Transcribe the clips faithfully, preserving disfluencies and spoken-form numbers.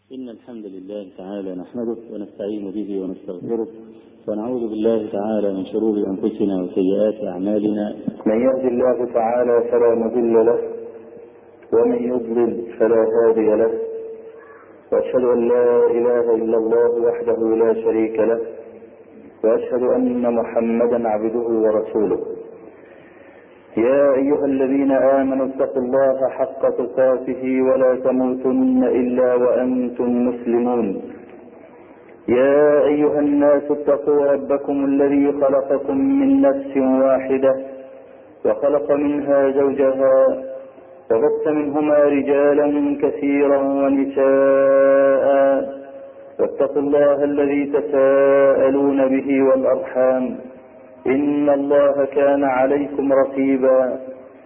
إن الحمد لله تعالى نحمده ونستعين به ونستغفره ونعوذ بالله تعالى من شرور أنفسنا وسيئات أعمالنا. من يهد الله تعالى فلا مضل له ومن يضلل فلا هادي له، وأشهد أن لا إله إلا الله وحده لا شريك له، وأشهد أن محمدا عبده ورسوله. يا أيها الذين آمنوا اتقوا الله حق تقاته ولا تموتن إلا وأنتم مسلمون. يا أيها الناس اتقوا ربكم الذي خلقكم من نفس واحدة وخلق منها زوجها وبث منهما رجالا كثيرا ونساء، واتقوا الله الذي تساءلون به والأرحام إن الله كان عليكم رقيبا.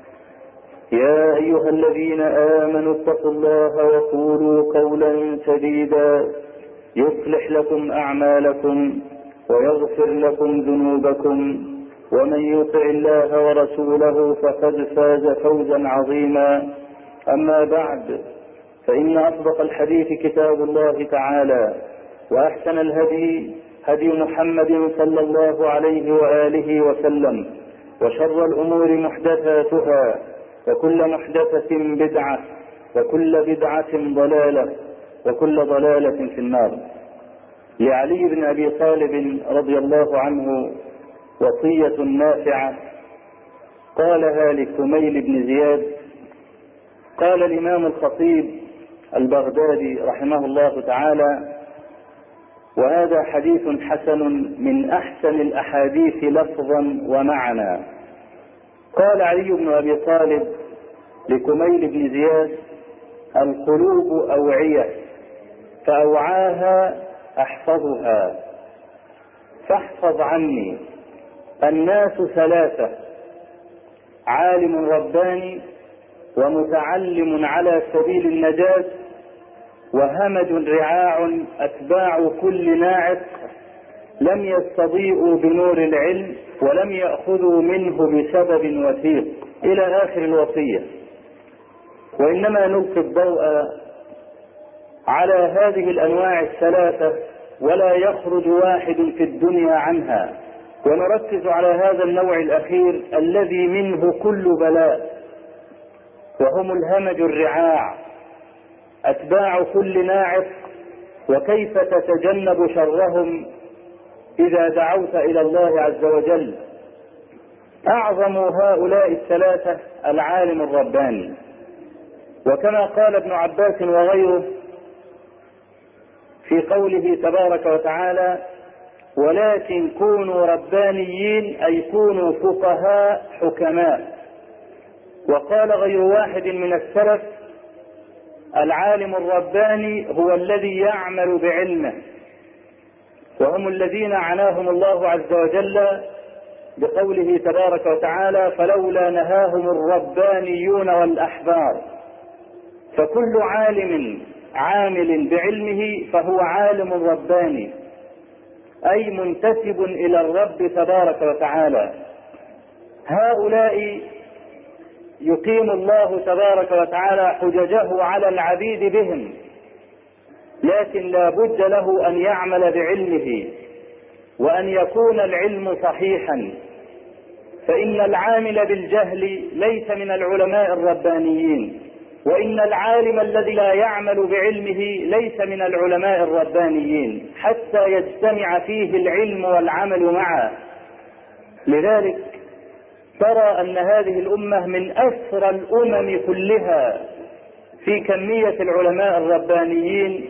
يا أيها الذين آمنوا اتقوا الله وقولوا قولا سديدا يصلح لكم أعمالكم ويغفر لكم ذنوبكم، ومن يطع الله ورسوله فقد فاز فوزا عظيما. أما بعد، فإن أصدق الحديث كتاب الله تعالى، وأحسن الهدي هدي محمد صلى الله عليه وآله وسلم، وشر الأمور محدثاتها، وكل محدثة بدعة، وكل بدعة ضلالة، وكل ضلالة في النار. لعلي بن أبي طالب رضي الله عنه وصية نافعة قالها لكميل بن زياد. قال الإمام الخطيب البغدادي رحمه الله تعالى: وهذا حديث حسن من أحسن الأحاديث لفظا ومعنى. قال علي بن أبي طالب لكميل بن زياد: القلوب أوعية، فأوعاها أحفظها، فاحفظ عني. الناس ثلاثة: عالم رباني، ومتعلم على سبيل النجاة، وهمج رعاع أتباع كل ناعق، لم يستضيئوا بنور العلم ولم يأخذوا منه بسبب وثيق، إلى آخر الوصية. وإنما نلقي الضوء على هذه الأنواع الثلاثة ولا يخرج واحد في الدنيا عنها، ونركز على هذا النوع الأخير الذي منه كل بلاء، وهم الهمج الرعاع أتباع كل ناعق، وكيف تتجنب شرهم إذا دعوت إلى الله عز وجل. أعظم هؤلاء الثلاثة العالم الرباني، وكما قال ابن عباس وغيره في قوله تبارك وتعالى: ولكن كونوا ربانيين، أي كونوا فقهاء حكماء. وقال غير واحد من السلف: العالم الرباني هو الذي يعمل بعلمه، وهم الذين عناهم الله عز وجل بقوله تبارك وتعالى: فلولا نهاهم الربانيون والأحبار. فكل عالم عامل بعلمه فهو عالم رباني، أي منتسب إلى الرب تبارك وتعالى. هؤلاء يقيم الله تبارك وتعالى حججه على العبيد بهم، لكن لا بد له أن يعمل بعلمه وأن يكون العلم صحيحا، فإن العامل بالجهل ليس من العلماء الربانيين، وإن العالم الذي لا يعمل بعلمه ليس من العلماء الربانيين، حتى يجتمع فيه العلم والعمل معا. لذلك ترى أن هذه الأمة من أسرى الأمم كلها في كمية العلماء الربانيين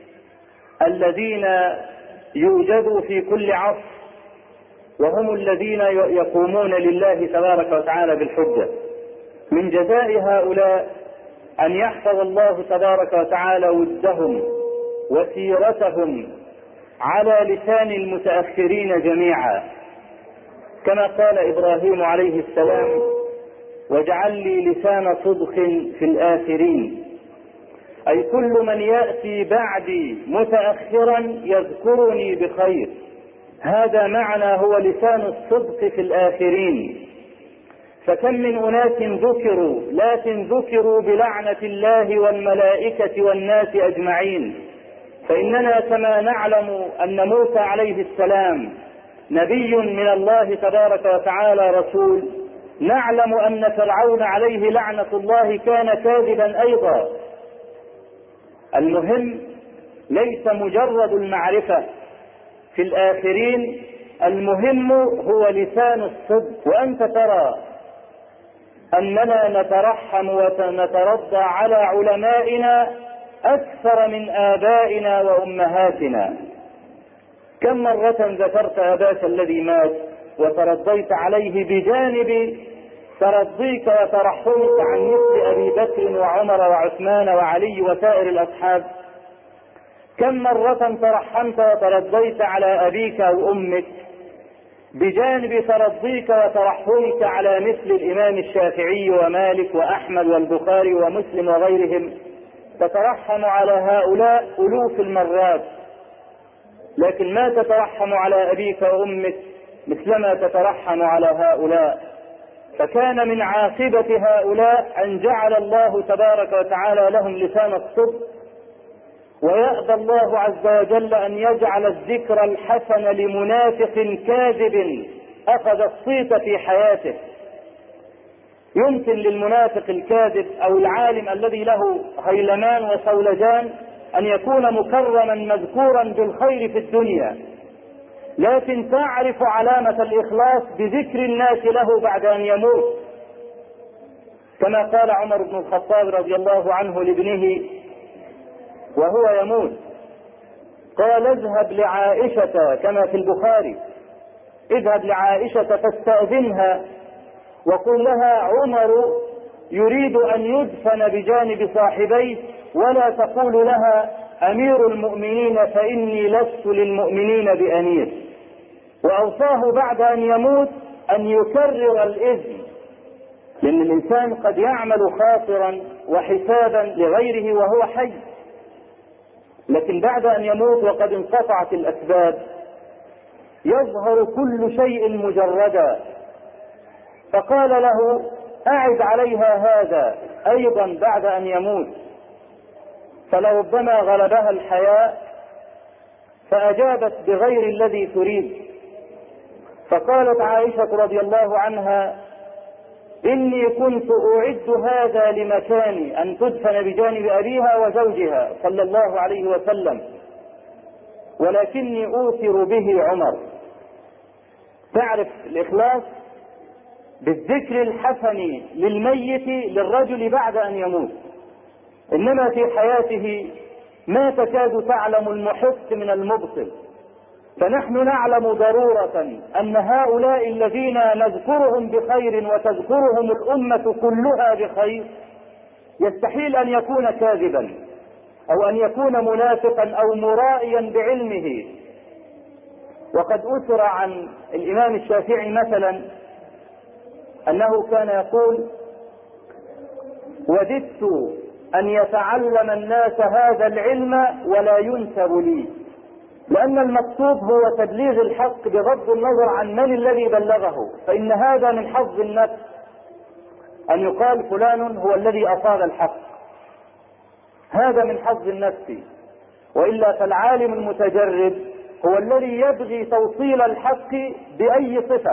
الذين يوجدوا في كل عصر، وهم الذين يقومون لله تبارك وتعالى بالحجة. من جزاء هؤلاء أن يحفظ الله تبارك وتعالى ودهم وسيرتهم على لسان المتأخرين جميعا، كما قال إبراهيم عليه السلام: واجعل لي لسان صدق في الآخرين، أي كل من يأتي بعدي متأخرا يذكرني بخير. هذا معنى هو لسان الصدق في الآخرين. فكم من أناس ذكروا لكن ذكروا بلعنة الله والملائكة والناس أجمعين، فإننا كما نعلم أن موسى عليه السلام نبي من الله تبارك وتعالى رسول، نعلم أن فرعون عليه لعنة الله كان كاذبا أيضا. المهم ليس مجرد المعرفة في الآخرين، المهم هو لسان الصدق. وأنت ترى أننا نترحم ونترضى على علمائنا أكثر من آبائنا وأمهاتنا. كم مرة ذكرت أباك الذي مات وترضيت عليه بجانب ترضيك وترحمك عن مثل أبي بكر وعمر وعثمان وعلي وسائر الأصحاب؟ كم مرة ترحمت وترضيت على أبيك أو أمك بجانب ترضيك وترحمك على مثل الإمام الشافعي ومالك وأحمد والبخاري ومسلم وغيرهم؟ تترحم على هؤلاء ألوف المرات، لكن ما تترحم على أبيك وأمك مثلما تترحم على هؤلاء. فكان من عاقبة هؤلاء أن جعل الله تبارك وتعالى لهم لسان الصدق، ويأبى الله عز وجل أن يجعل الذكر الحسن لمنافق كاذب أخذ الصيت في حياته. يمكن للمنافق الكاذب أو العالم الذي له هيلمان وصولجان أن يكون مكرما مذكورا بالخير في الدنيا، لكن تعرف علامة الإخلاص بذكر الناس له بعد أن يموت، كما قال عمر بن الخطاب رضي الله عنه لابنه وهو يموت، قال اذهب لعائشة كما في البخاري، اذهب لعائشة فاستأذنها وقل لها عمر يريد أن يدفن بجانب صاحبيه، ولا تقول لها أمير المؤمنين فإني لست للمؤمنين بأمير. وأوصاه بعد أن يموت أن يكرر الإذن، لأن الإنسان قد يعمل خاطرا وحسابا لغيره وهو حي، لكن بعد أن يموت وقد انقطعت الأسباب يظهر كل شيء مجردا. فقال له أعد عليها هذا أيضا بعد أن يموت، فلربما غلبها الحياء فأجابت بغير الذي تريد. فقالت عائشة رضي الله عنها إني كنت أعد هذا لمكاني أن تدفن بجانب أبيها وزوجها صلى الله عليه وسلم، ولكني أوثر به عمر. تعرف الإخلاص بالذكر الحسن للميت للرجل بعد أن يموت، إنما في حياته ما تكاد تعلم المحق من المبطل. فنحن نعلم ضرورة أن هؤلاء الذين نذكرهم بخير وتذكرهم الأمة كلها بخير يستحيل أن يكون كاذبا أو أن يكون منافقا أو مرائيا بعلمه. وقد أثر عن الإمام الشافعي مثلا أنه كان يقول وددت أن يتعلم الناس هذا العلم ولا ينسب لي، لأن المقصود هو تبليغ الحق بغض النظر عن من الذي بلغه، فإن هذا من حظ النفس أن يقال فلان هو الذي أصاب الحق، هذا من حظ النفس. وإلا فالعالم المتجرد هو الذي يبغي توصيل الحق بأي صفة.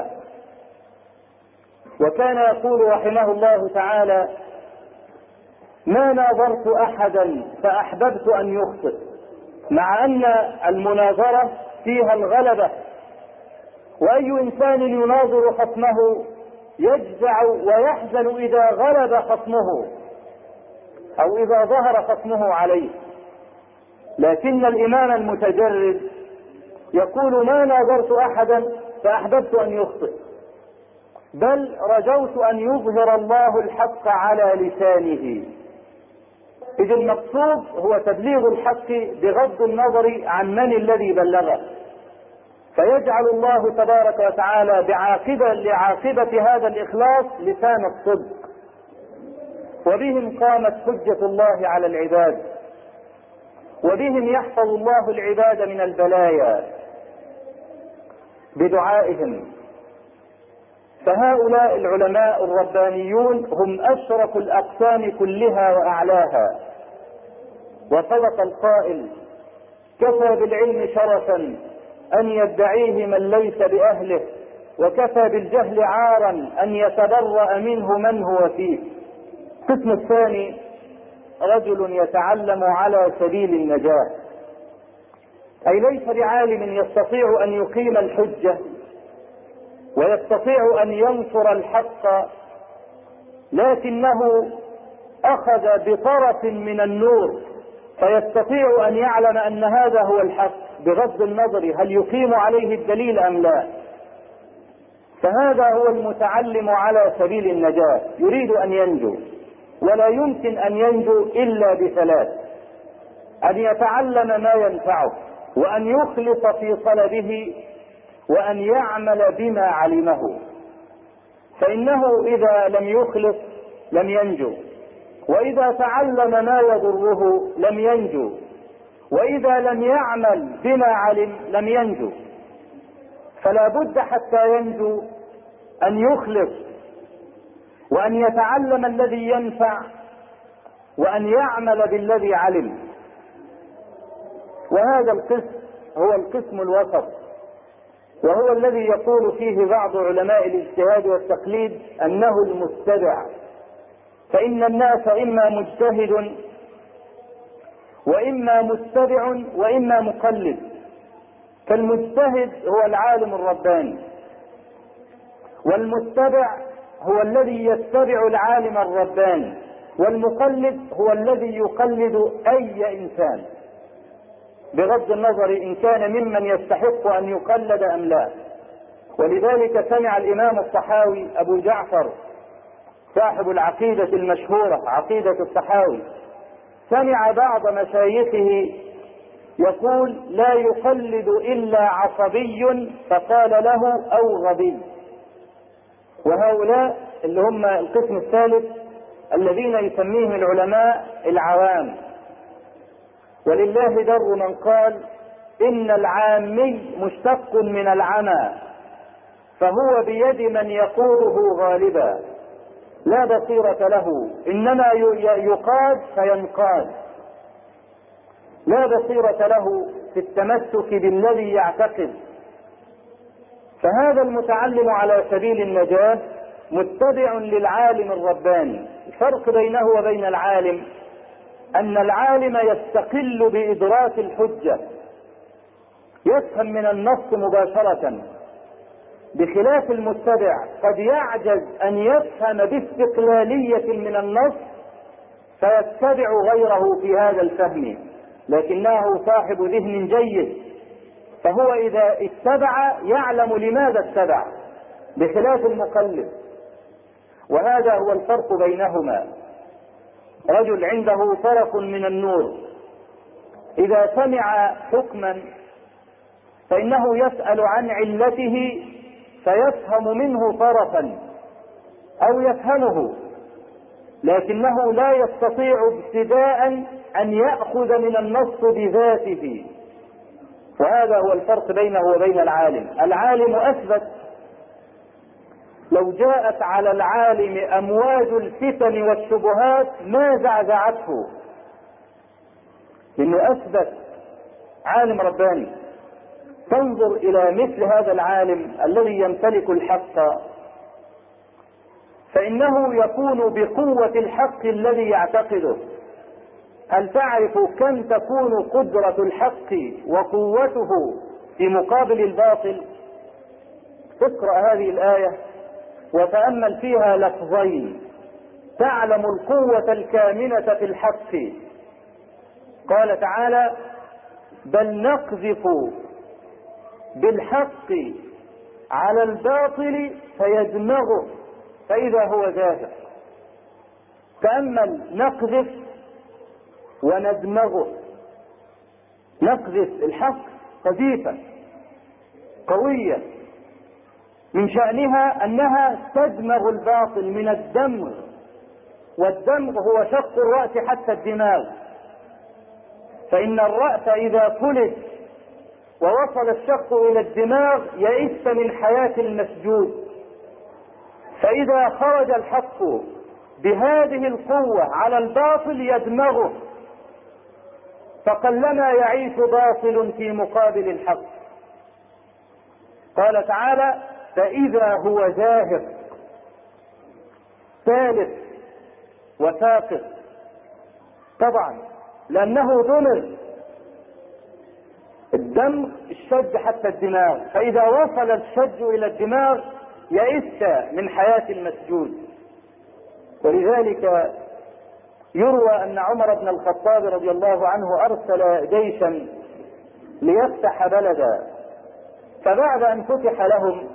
وكان يقول رحمه الله تعالى ما ناظرت أحدا فأحببت أن يخطئ، مع أن المناظرة فيها الغلبة، وأي إنسان يناظر خصمه يجزع ويحزن إذا غلب خصمه أو إذا ظهر خصمه عليه. لكن الإمام المتجرد يقول ما ناظرت أحدا فأحببت أن يخطئ، بل رجوت أن يظهر الله الحق على لسانه. إذ المقصود هو تبليغ الحق بغض النظر عن من الذي بلغه. فيجعل الله تبارك وتعالى بعاقبة لعاقبة هذا الإخلاص لسان الصدق، وبهم قامت حجة الله على العباد، وبهم يحفظ الله العباد من البلايا بدعائهم. فهؤلاء العلماء الربانيون هم أشرف الأقسام كلها وأعلاها. وصدق القائل كفى بالعلم شرفا أن يدعيه من ليس بأهله، وكفى بالجهل عارا أن يتبرأ منه من هو فيه. القسم الثاني رجل يتعلم على سبيل النجاة، أي ليس بعالم يستطيع أن يقيم الحجة ويستطيع أن ينصر الحق، لكنه أخذ بطرف من النور فيستطيع أن يعلم أن هذا هو الحق بغض النظر هل يقيم عليه الدليل أم لا. فهذا هو المتعلم على سبيل النجاة، يريد أن ينجو، ولا يمكن أن ينجو إلا بثلاث: أن يتعلم ما ينفعه، وأن يخلص في طلبه، وأن يعمل بما علمه. فإنه إذا لم يخلص لم ينجو، وإذا تعلم ما يضره لم ينجو، وإذا لم يعمل بما علم لم ينجو. فلا بد حتى ينجو أن يخلص، وأن يتعلم الذي ينفع، وأن يعمل بالذي علم. وهذا القسم هو القسم الوسط، وهو الذي يقول فيه بعض علماء الاجتهاد والتقليد أنه المتبع. فإن الناس إما مجتهد وإما متبع وإما مقلد. فالمجتهد هو العالم الرباني، والمتبع هو الذي يتبع العالم الرباني، والمقلد هو الذي يقلد أي إنسان بغض النظر إن كان ممن يستحق أن يقلد أم لا. ولذلك سمع الإمام الطحاوي أبو جعفر صاحب العقيدة المشهورة عقيدة الطحاوي، سمع بعض مشايخه يقول: لا يقلد إلا عصبي فقال له أو غبي. وهؤلاء اللي هم القسم الثالث الذين يسميهم العلماء العوام. ولله در من قال: إن العامي مشتق من العمى، فهو بيد من يقوده غالبا، لا بصيرة له، إنما يقاد فينقاد، لا بصيرة له في التمسك بالذي يعتقد. فهذا المتعلم على سبيل النجاة متبع للعالم الرباني. الفرق بينه وبين العالم أن العالم يستقل بإدراك الحجة، يفهم من النص مباشرة، بخلاف المتبع قد يعجز أن يفهم باستقلالية من النص فيتبع غيره في هذا الفهم، لكنه صاحب ذهن جيد، فهو إذا اتبع يعلم لماذا اتبع، بخلاف المقلد. وهذا هو الفرق بينهما. رجل عنده طرف من النور، إذا سمع حكما فإنه يسأل عن علته فيفهم منه طرفا أو يفهمه، لكنه لا يستطيع ابتداء أن يأخذ من النص بذاته. وهذا هو الفرق بينه وبين العالم. العالم أثبت، لو جاءت على العالم أمواج الفتن والشبهات ما زعزعته، لأنه أثبت عالم رباني. تنظر إلى مثل هذا العالم الذي يمتلك الحق، فإنه يكون بقوة الحق الذي يعتقده. هل تعرف كم تكون قدرة الحق وقوته في مقابل الباطل؟ اقرأ هذه الآية وتأمل فيها لفظين تعلم القوة الكامنة في الحق. قال تعالى: بل نقذف بالحق على الباطل فيدمغه فإذا هو زاهق. تأمل، نقذف وندمغه. نقذف الحق قذيفة قوية من شأنها أنها تدمغ الباطل من الدمغ، والدمغ هو شق الرأس حتى الدماغ. فإن الرأس إذا فلت ووصل الشق إلى الدماغ يئس من حياة المسجود. فإذا خرج الحق بهذه القوة على الباطل يدمغه، فقلما يعيش باطل في مقابل الحق. قال تعالى: فإذا هو زاهق. ثالث وساقط، طبعا لأنه دمر الدم الشج حتى الدماغ، فإذا وصل الشج إلى الدماغ يئس من حياة المسجون. ولذلك يروى أن عمر بن الخطاب رضي الله عنه أرسل جيشا ليفتح بلدا، فبعد أن فتح لهم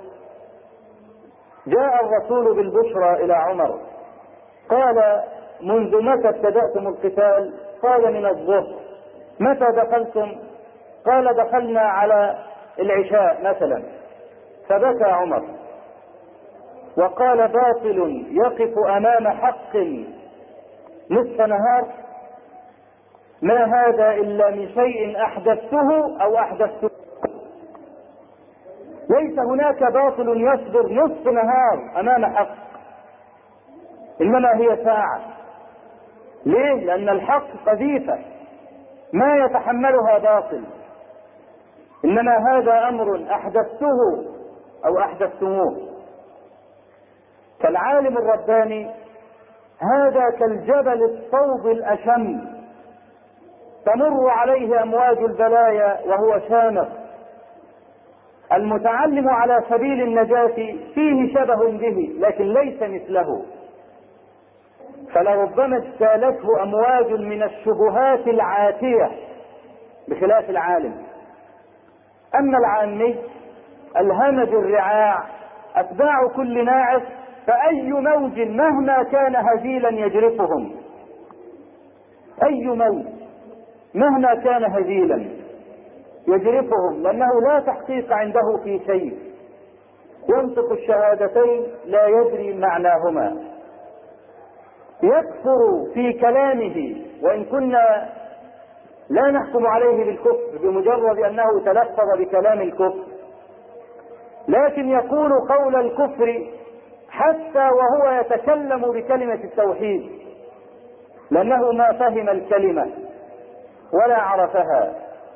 جاء الرسول بالبشرى إلى عمر، قال: منذ متى ابتدأتم القتال؟ قال: من الظهر. متى دخلتم؟ قال: دخلنا على العشاء مثلا. فبكى عمر وقال: باطل يقف أمام حق نصف نهار؟ ما هذا إلا من شيء أحدثته أو أحدثته. ليس هناك باطل يصبر نصف نهار أمام حق، إنما هي ساعة. ليه؟ لأن الحق قذيفة ما يتحملها باطل، إنما هذا أمر أحدثته أو أحدثتموه. فالعالم الرباني هذا كالجبل الصوب الأشم تمر عليه أمواج البلايا وهو شامخ. المتعلم على سبيل النجاة فيه شبه به لكن ليس مثله، فلربما اجتالته أمواج من الشبهات العاتية بخلاف العالم. أما العامي الهمج الرعاع أتباع كل ناعس، فأي موج مهما كان هزيلا يجرفهم، أي موج مهما كان هزيلا يجرفهم، لأنه لا تحقيق عنده في شيء، ينطق الشهادتين لا يدري معناهما، يكفر في كلامه وإن كنا لا نحكم عليه بالكفر بمجرد أنه تلفظ بكلام الكفر، لكن يقول قول الكفر حتى وهو يتكلم بكلمة التوحيد، لأنه ما فهم الكلمة ولا عرفها.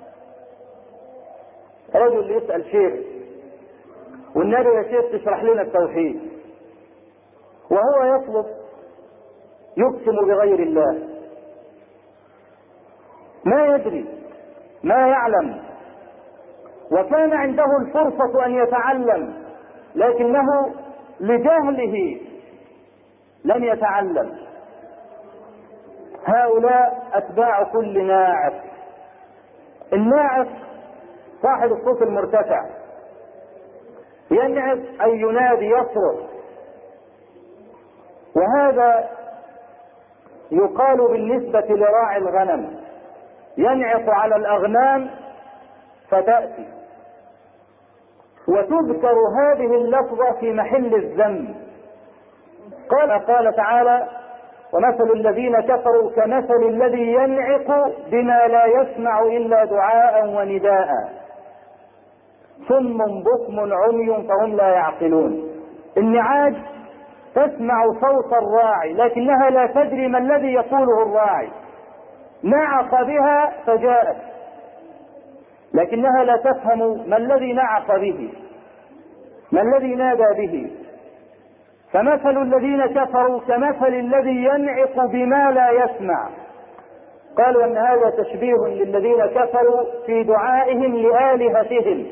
رجل يسأل شيخ: والنبي يا شيخ تشرح لنا التوحيد، وهو يطلب يقسم بغير الله، ما يدري ما يعلم، وكان عنده الفرصة أن يتعلم لكنه لجهله لم يتعلم. هؤلاء أتباع كل ناعق. الناعق صاحب الصوت المرتفع، ينعق أي ينادي يصرخ، وهذا يقال بالنسبة لراعي الغنم، ينعق على الأغنام فتأتي. وتذكر هذه اللفظة في محل الذم. قال قال تعالى: ومثل الذين كفروا كمثل الذي ينعق بما لا يسمع إلا دعاء ونداء صم بكم عمي فهم لا يعقلون. النعاج تسمع صوت الراعي لكنها لا تدري ما الذي يقوله الراعي، نعق بها فجاءت لكنها لا تفهم ما الذي نعق به، ما الذي نادى به. فمثل الذين كفروا كمثل الذي ينعق بما لا يسمع. قالوا أن هذا تشبيه للذين كفروا في دعائهم لآلهتهم،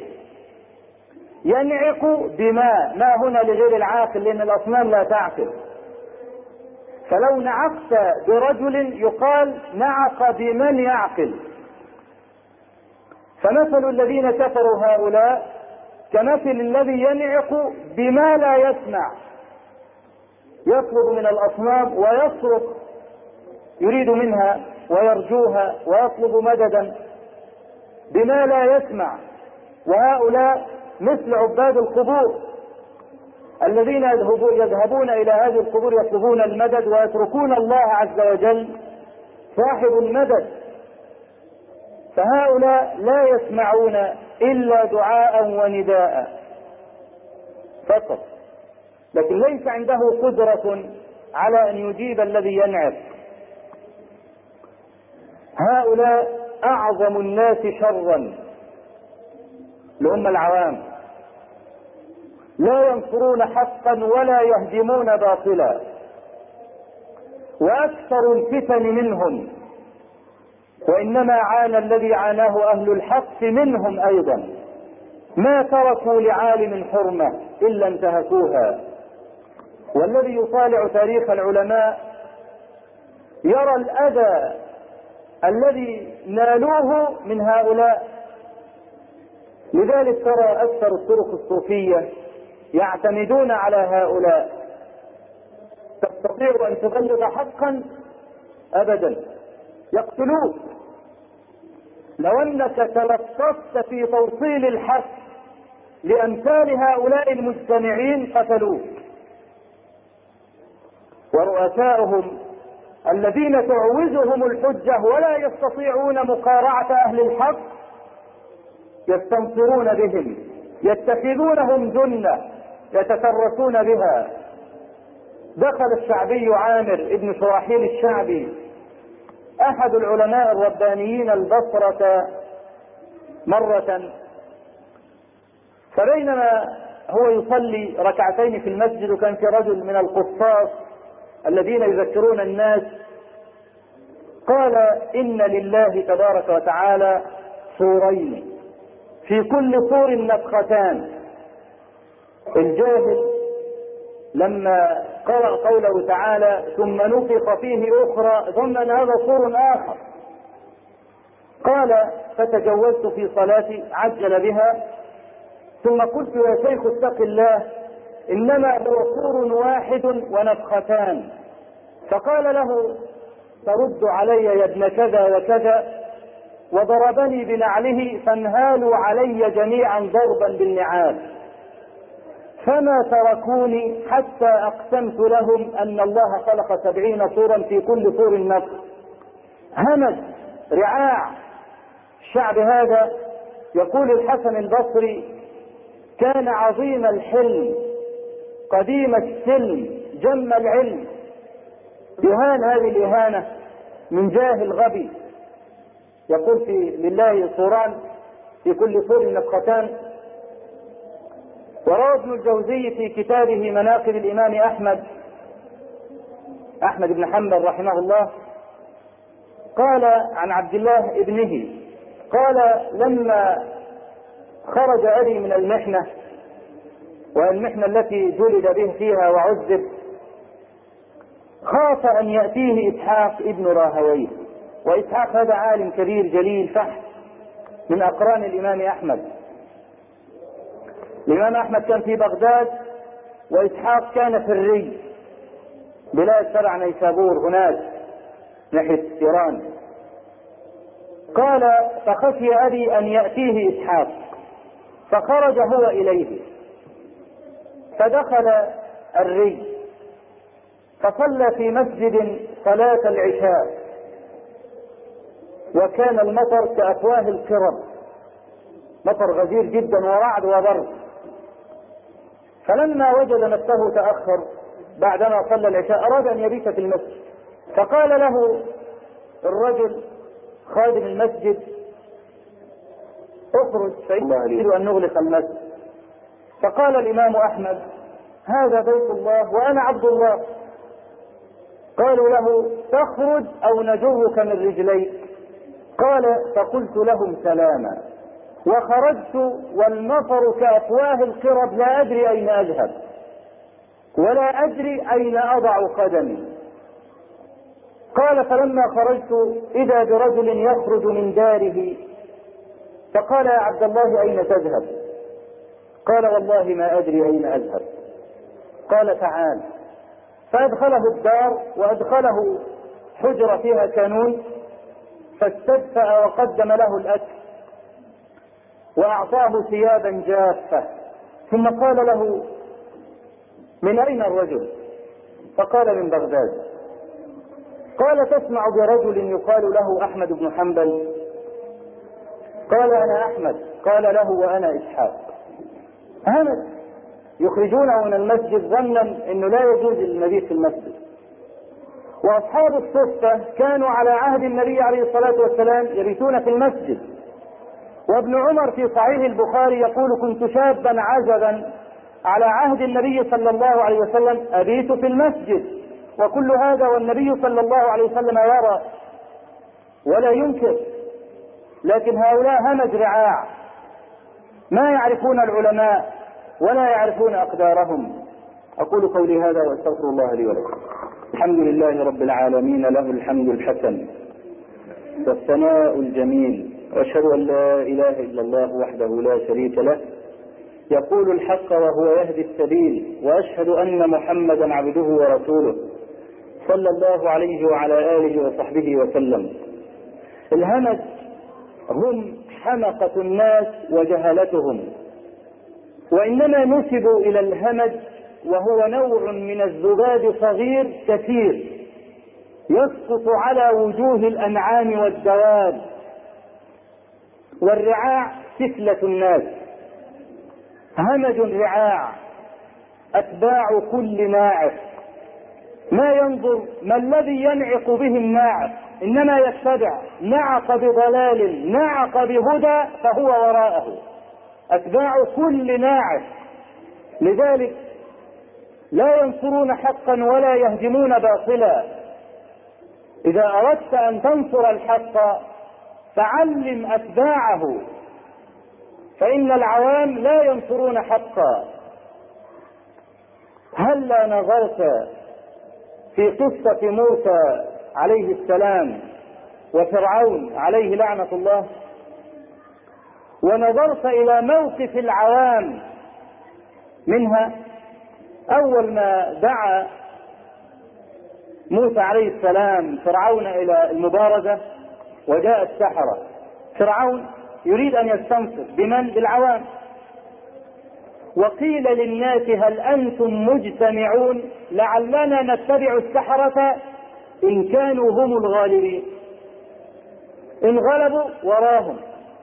ينعق بما، ما هنا لغير العاقل لأن الأصنام لا تعقل، فلو نعقت برجل يقال نعق بمن يعقل. فمثل الذين كفروا هؤلاء كمثل الذي ينعق بما لا يسمع، يطلب من الأصنام ويصرخ، يريد منها ويرجوها ويطلب مددا بما لا يسمع. وهؤلاء مثل عباد القبور الذين يذهبون إلى هذه القبور يطلبون المدد ويتركون الله عز وجل صاحب المدد. فهؤلاء لا يسمعون إلا دعاء ونداء فقط، لكن ليس عنده قدرة على أن يجيب الذي ينعق. هؤلاء أعظم الناس شرا لهم العوام، لا ينصرون حقا ولا يهدمون باطلا، وأكثر الفتن منهم، وإنما عانى الذي عاناه أهل الحق منهم أيضا. ما تركوا لعالم حرمة إلا انتهكوها. والذي يطالع تاريخ العلماء يرى الأذى الذي نالوه من هؤلاء. لذلك ترى أكثر الطرق الصوفية يعتمدون على هؤلاء. تستطيع أن تبلغ حقا؟ أبدا، يقتلوك. لو أنك تلطفت في توصيل الحق لأمثال هؤلاء المجتمعين قتلوك. ورؤساؤهم الذين تعوزهم الحجة ولا يستطيعون مقارعة أهل الحق يستنصرون بهم، يتخذونهم جنة يتترسون بها. دخل الشعبي عامر ابن شراحيل الشعبي أحد العلماء الربانيين البصرة مرة، فبينما هو يصلي ركعتين في المسجد وكان في رجل من القصاص الذين يذكرون الناس، قال: إن لله تبارك وتعالى صورين، في كل صور نفختان. الجاهل لما قرأ قوله تعالى ثم نفخ فيه أخرى ظن أن هذا صور آخر، قال: فتجوزت في صلاتي، عجل بها، ثم قلت: يا شيخ اتق الله، إنما هو صور واحد ونفختان. فقال له: ترد علي يا ابن كذا وكذا، وضربني بنعله فانهالوا علي جميعا ضربا بالنعال، فما تركوني حتى أقسمت لهم أن الله خلق سبعين صورا في كل صور نفخ. همس رعاع الشعب هذا. يقول الحسن البصري: كان عظيم الحلم قديم السلم جم العلم. يهان هذه الإهانة من جاهل غبي. يقول في لله صوران في كل صور نفختان. وروى ابن الجوزي في كتابه مناقب الإمام أحمد أحمد بن حنبل رحمه الله، قال عن عبد الله ابنه قال: لما خرج أبي من المحنة، والمحنة التي جلد به فيها وعذب، خاف أن يأتيه إسحاق ابن راهويه. وإسحاق هذا عالم كبير جليل فحم من أقران الإمام أحمد. الإمام أحمد كان في بغداد، وإسحاق كان في الري بلاد تبع نيسابور هناك ناحية إيران. قال: فخشي أبي أن يأتيه إسحاق، فخرج هو إليه، فدخل الري فصلى في مسجد صلاة العشاء، وكان المطر كأفواه القرب، مطر غزير جدا ورعد وبرد. فلما وجد نفسه تأخر بعدما صلى العشاء أراد أن يبيت في المسجد، فقال له الرجل خادم المسجد: اخرج فإنا نريد أن نغلق المسجد. فقال الإمام أحمد: هذا بيت الله وأنا عبد الله. قالوا له: تخرج أو نجرك من رجليك؟ قال: فقلت لهم سلاما، وخرجت والمطر كأفواه القرب، لا أدري أين أذهب ولا أدري أين أضع قدمي. قال: فلما خرجت إذا برجل يخرج من داره، فقال: يا عبد الله أين تذهب؟ قال: والله ما أدري أين أذهب. قال: تعال. فأدخله الدار وأدخله حجرة فيها كانون، فاستدفأ وقدم له الأكل وأعطاه ثيابا جافة، ثم قال له: من أين الرجل؟ فقال: من بغداد. قال: تسمع برجل يقال له أحمد بن حنبل؟ قال: أنا أحمد. قال له: وأنا إسحاق. همس يخرجونه من المسجد ظنا أنه لا يجوز للمبيت في المسجد. وأصحاب الصفة كانوا على عهد النبي عليه الصلاة والسلام يبيتون في المسجد. وابن عمر في صحيح البخاري يقول: كنت شابا عزبا على عهد النبي صلى الله عليه وسلم أبيت في المسجد، وكل هذا والنبي صلى الله عليه وسلم يرى ولا ينكر. لكن هؤلاء همج رعاع، ما يعرفون العلماء ولا يعرفون أقدارهم. أقول قولي هذا وأستغفر الله لي ولكم. الحمد لله رب العالمين، له الحمد الحسن والثناء الجميل، وأشهد أن لا إله إلا الله وحده لا شريك له يقول الحق وهو يهدي السبيل، وأشهد أن محمدا عبده ورسوله صلى الله عليه وعلى آله وصحبه وسلم. الهمج هم حمقة الناس وجهلتهم، وإنما نسبوا إلى الهمج وهو نوع من الذباب صغير كثير يسقط على وجوه الأنعام والدواب. والرعاع سفلة الناس، همج رعاع أتباع كل ناعق، ما ينظر ما الذي ينعق به الناعق، إنما يتبع، نعق بضلال نعق بهدى فهو وراءه، أتباع كل ناعق. لذلك لا ينصرون حقا ولا يهدمون باطلا. إذا أردت أن تنصر الحق فعلم أتباعه، فإن العوام لا ينصرون حقا. هلا نظرت في قصة موسى عليه السلام وفرعون عليه لعنة الله، ونظرت إلى موقف العوام منها؟ أول ما دعا موسى عليه السلام فرعون إلى المبارزة وجاء السحرة، فرعون يريد أن يستنصر بمن؟ بالعوام. وقيل للناس: هل أنتم مجتمعون لعلنا نتبع السحرة إن كانوا هم الغالبين؟ إن غلبوا وراهم،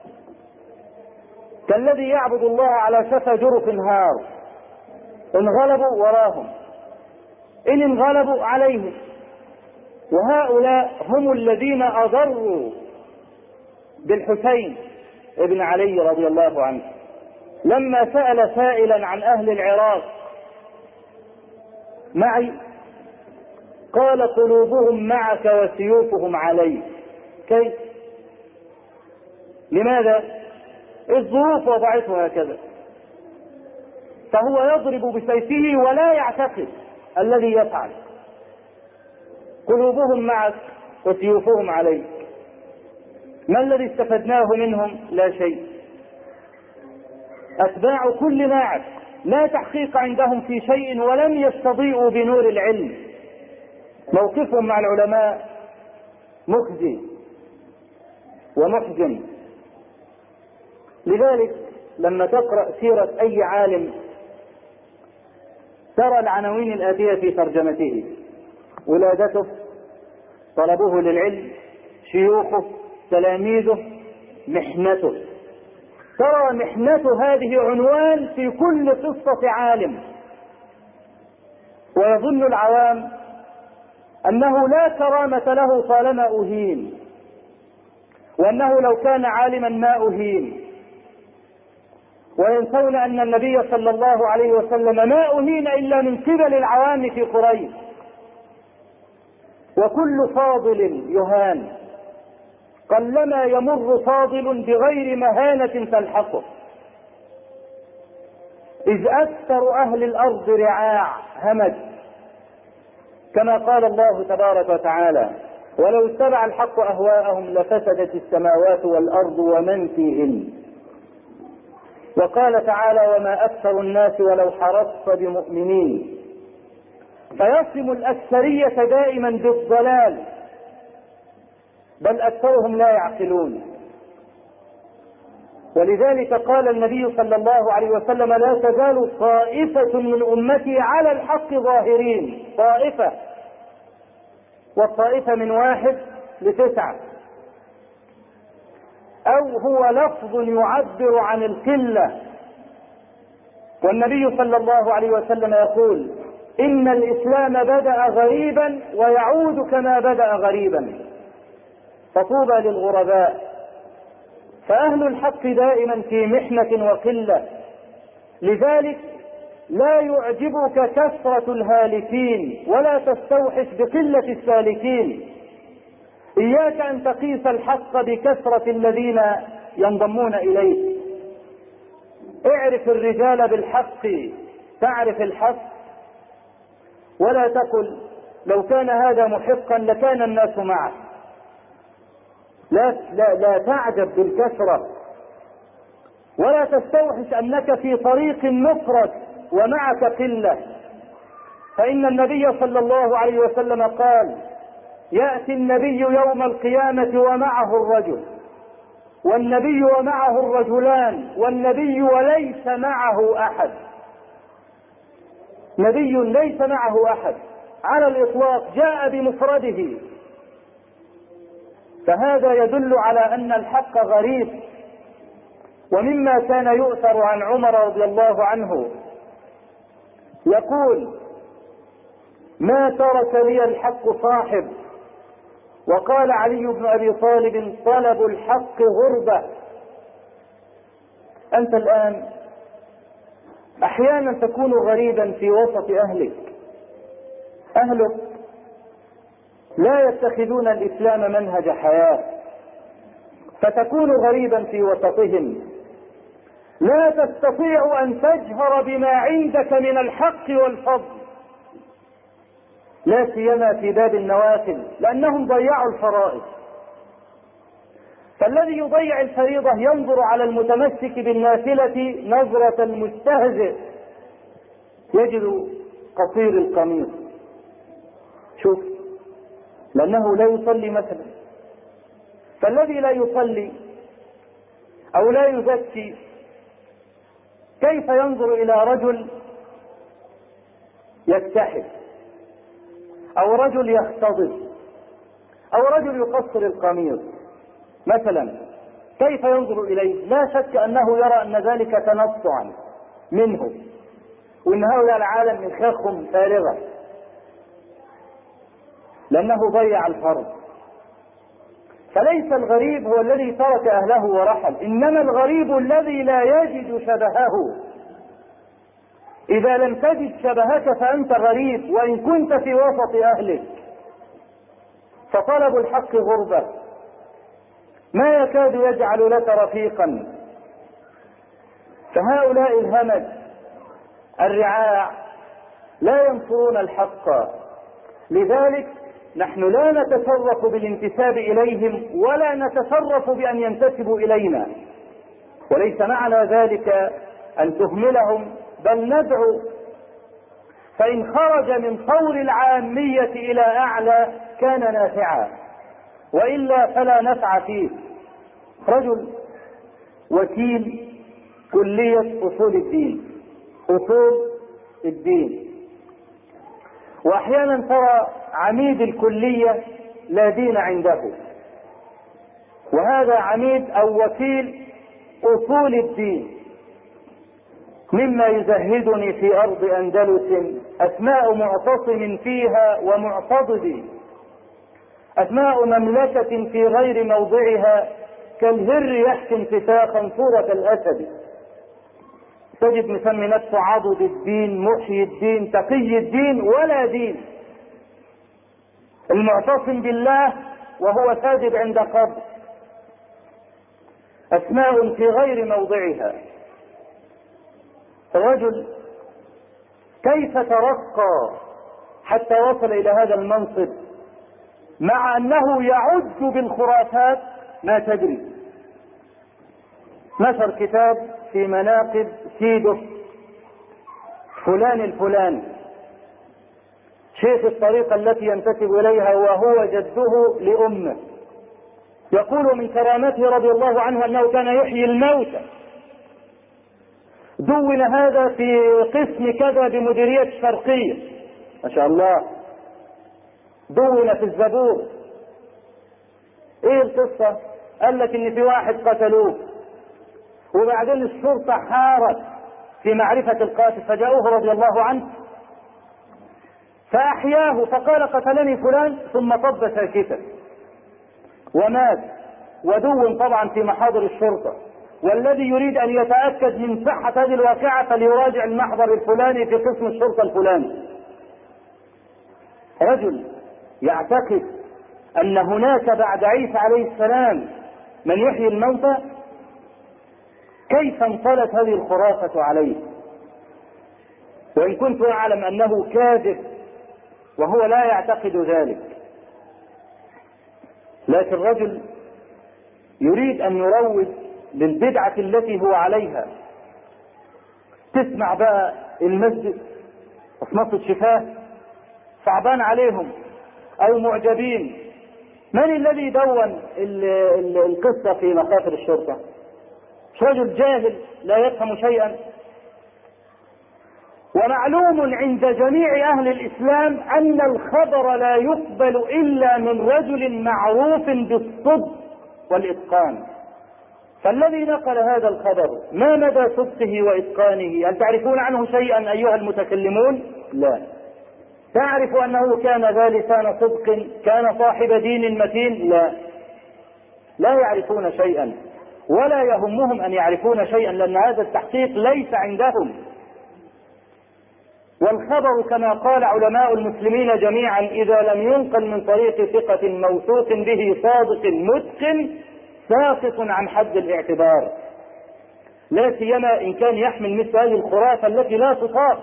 كالذي يعبد الله على شفا جرف هار، إن غلبوا وراهم، إن انغلبوا عليهم. وهؤلاء هم الذين أضروا بالحسين ابن علي رضي الله عنه لما سأل سائلا عن أهل العراق: معي؟ قال: قلوبهم معك وسيوفهم عليك. كيف؟ لماذا؟ الظروف وضعته هكذا، فهو يضرب بسيفه ولا يعتقد الذي يفعل. قلوبهم معك وسيوفهم عليك. ما الذي استفدناه منهم؟ لا شيء. أتباع كل ناعق، لا تحقيق عندهم في شيء ولم يستضيئوا بنور العلم. موقفهم مع العلماء مخزي ومحزن. لذلك لما تقرأ سيرة أي عالم ترى العناوين الآتية في ترجمته: ولادته، طلبه للعلم، شيوخه، تلاميذه، محنته. ترى محنته هذه عنوان في كل قصة عالم، ويظن العوام أنه لا كرامة له طالما أهين، وأنه لو كان عالما ما أهين. وينسون أن النبي صلى الله عليه وسلم ما أهين إلا من قبل العوام في قريش. وكل فاضل يهان، قلما يمر فاضل بغير مهانة تلحقه، إذ أكثر أهل الأرض رعاع همج، كما قال الله تبارك وتعالى: ولو اتبع الحق أهواءهم لفسدت السماوات والأرض ومن فيهن. وقال تعالى: وما أكثر الناس ولو حرصت بمؤمنين. فيصم الأكثرية دائما بالضلال، بل أكثرهم لا يعقلون. ولذلك قال النبي صلى الله عليه وسلم: لا تزال طائفة من أمتي على الحق ظاهرين. طائفة، والطائفة من واحد لتسعة، أو هو لفظ يعبر عن القلة. والنبي صلى الله عليه وسلم يقول: إن الإسلام بدأ غريبا ويعود كما بدأ غريبا، فطوبى للغرباء. فأهل الحق دائما في محنة وقلة، لذلك لا يعجبك كثرة الهالكين ولا تستوحش بقلة السالكين. إياك أن تقيس الحق بكثرة الذين ينضمون إليه. اعرف الرجال بالحق تعرف الحق، ولا تقل لو كان هذا محقا لكان الناس معه. لا, لا, لا تعجب بالكثرة، ولا تستوحش أنك في طريق مفرد ومعك قلة، فإن النبي صلى الله عليه وسلم قال: يأتي النبي يوم القيامة ومعه الرجل، والنبي ومعه الرجلان، والنبي وليس معه أحد. نبي ليس معه أحد على الإطلاق، جاء بمفرده. فهذا يدل على أن الحق غريب. ومما كان يؤثر عن عمر رضي الله عنه يقول: ما ترك لي الحق صاحب. وقال علي بن أبي طالب: طلب الحق غربة. أنت الآن أحيانا تكون غريبا في وسط أهلك، أهلك لا يتخذون الإسلام منهج حياة، فتكون غريبا في وسطهم، لا تستطيع أن تجهر بما عندك من الحق والفضل، لا سيما في باب النوافل، لأنهم ضيعوا الفرائض. فالذي يضيع الفريضة ينظر على المتمسك بالنافلة نظرة المستهزئ، يجد قصير القميص. شوف، لأنه لا يصلي مثلا. فالذي لا يصلي أو لا يزكي كيف ينظر إلى رجل يكتحل أو رجل يختضب أو رجل يقصر القميص مثلا؟ كيف ينظر إليه؟ لا شك أنه يرى أن ذلك تنطعا منه، وأن هؤلاء العالم من خاخهم فارغة، لأنه ضيع الفرض. فليس الغريب هو الذي ترك أهله ورحل، إنما الغريب الذي لا يجد شبهه. إذا لم تجد شبهك فأنت غريب وإن كنت في وسط أهلك. فطلب الحق غربة، ما يكاد يجعل لك رفيقا. فهؤلاء الهمج الرعاع لا ينصرون الحق، لذلك نحن لا نتصرف بالانتساب إليهم ولا نتصرف بأن ينتسبوا إلينا. وليس معنى ذلك أن تهملهم، بل ندعو. فإن خرج من طور العامية إلى أعلى كان نافعا، وإلا فلا نفع فيه. رجل وكيل كلية أصول الدين، أصول الدين، وأحيانا ترى عميد الكلية لا دين عنده، وهذا عميد أو وكيل أصول الدين. مما يزهدني في أرض أندلس أسماء معتصم فيها ومعتضد، أسماء مملكة في غير موضعها كالهر يحكي انتفاخا صورة الأسد. تجد مسمي نفسه عضد الدين، محيي الدين، تقي الدين، ولا دين. المعتصم بالله وهو ساجد عند قبر. أسماء في غير موضعها. الرجل كيف ترقى حتى وصل إلى هذا المنصب مع أنه يعج بالخرافات؟ ما تدري. نشر كتاب في مناقب سيده فلان الفلاني، شيخ الطريقة التي ينتسب إليها وهو جده لأمه، يقول من كرامته رضي الله عنه أنه كان يحيي الموتى. دون هذا في قسم كذا بمديرية الشرقية، ما شاء الله، دون في الزبور. ايه القصة؟ قال لك ان في واحد قتلوه، وبعدين الشرطة حارت في معرفة القاتل، فجاءوه رضي الله عنه فأحياه فقال قتلني فلان، ثم طب ساكتا ومات، ودون طبعا في محاضر الشرطة. والذي يريد أن يتأكد من صحة هذه الواقعة فليراجع المحضر الفلاني في قسم الشرطة الفلاني. رجل يعتقد أن هناك بعد عيسى عليه السلام من يحيي الموتى، كيف انطلت هذه الخرافة عليه؟ وإن كنت أعلم أنه كاذب وهو لا يعتقد ذلك، لكن رجل يريد أن يروج للبدعة التي هو عليها. تسمع بقى المسجد وصمت الشفاه صعبان عليهم أو معجبين. من الذي دون القصة في مخافر الشرطة؟ مش رجل جاهل لا يفهم شيئا؟ ومعلوم عند جميع أهل الإسلام أن الخبر لا يقبل إلا من رجل معروف بالصدق والإتقان. فالذي نقل هذا الخبر ما مدى صدقه وإتقانه؟ هل تعرفون عنه شيئا أيها المتكلمون؟ لا. تعرف أنه كان ذا لسان صدق، كان صاحب دين متين؟ لا، لا يعرفون شيئا ولا يهمهم أن يعرفون شيئا، لأن هذا التحقيق ليس عندهم. والخبر كما قال علماء المسلمين جميعا إذا لم ينقل من طريق ثقة موثوق به صادق متقن ساقط عن حد الاعتبار، لا سيما إن كان يحمل مثل هذه الخرافة التي لا تطاق.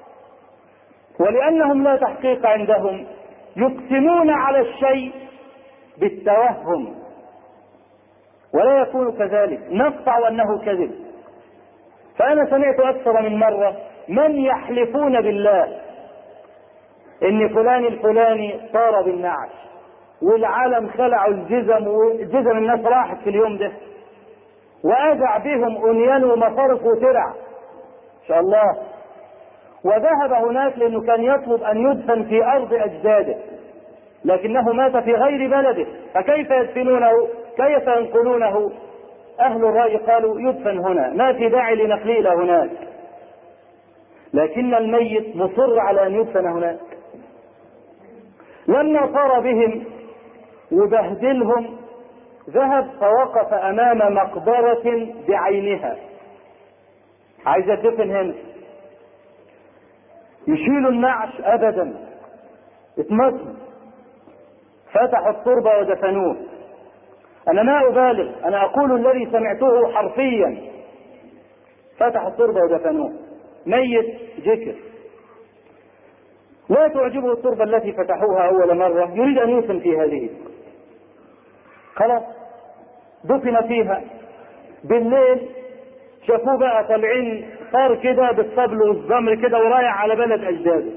ولأنهم لا تحقيق عندهم يقسمون على الشيء بالتوهم، ولا يكون كذلك، نقطع أنه كذب. فأنا سمعت أكثر من مرة من يحلفون بالله إن فلان الفلاني طار بالنعش والعالم خلعوا الجزم وجزم الناس راحت في اليوم ده، وأذع بهم أنيان ومفارق وترع إن شاء الله، وذهب هناك لأنه كان يطلب أن يدفن في أرض أجداده، لكنه مات في غير بلده، فكيف يدفنونه؟ كيف ينقلونه؟ أهل الرأي قالوا يدفن هنا، ما في داعي لنقله إلى هناك، لكن الميت مصر على أن يدفن هناك. لما صار بهم وبهدلهم ذهب فوقف أمام مقبرة بعينها، عايز يدفن هنا، يشيلوا النعش أبدا، اتمسوا، فتحوا التربة ودفنوه. أنا ما أبالغ، أنا أقول الذي سمعته حرفيا، فتحوا التربة ودفنوه، ميت جكر، لا تعجبه التربة التي فتحوها أول مرة، يريد أن يدفن في هذه، خلاص دفن فيها. بالليل شافوه بقى طالعين صار كده بالطبل والزمر كده ورايح على بلد أجداده،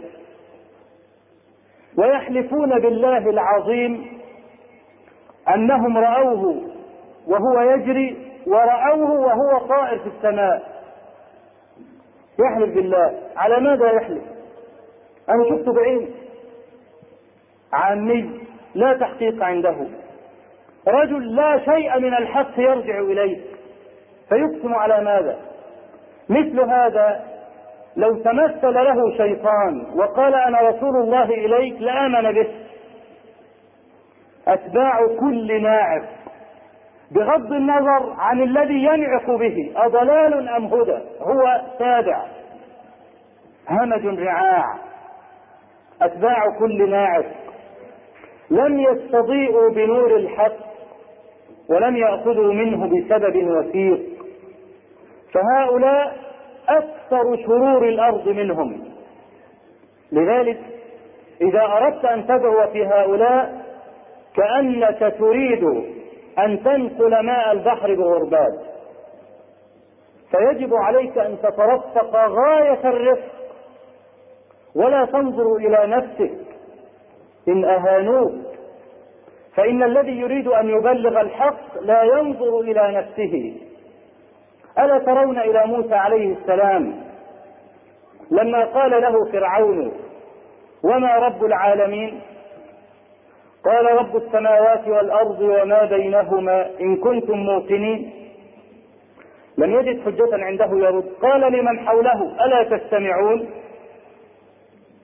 ويحلفون بالله العظيم أنهم رأوه وهو يجري ورأوه وهو طائر في السماء. يحلف بالله، على ماذا يحلف؟ أنا شفته بعيني، عامي لا تحقيق عنده، رجل لا شيء من الحق يرجع إليه، فيقسم على ماذا؟ مثل هذا لو تمثل له شيطان وقال أنا رسول الله إليك لآمن به. أتباع كل ناعق بغض النظر عن الذي ينعق به أضلال أم هدى، هو تابع همج رعاع. أتباع كل ناعق لم يستضيئوا بنور الحق ولم يأخذوا منه بسبب وثيق، فهؤلاء أكثر شرور الأرض منهم. لذلك إذا أردت أن تدعو في هؤلاء كأنك تريد أن تنقل ماء البحر بغربال، فيجب عليك أن تترفق غاية الرفق ولا تنظر إلى نفسك إن أهانوك، فإن الذي يريد أن يبلغ الحق لا ينظر إلى نفسه. ألا ترون إلى موسى عليه السلام لما قال له فرعون وما رب العالمين؟ قال رب السماوات والأرض وما بينهما إن كنتم موقنين. لم يجد حجة عنده يرد، قال لمن حوله ألا تستمعون؟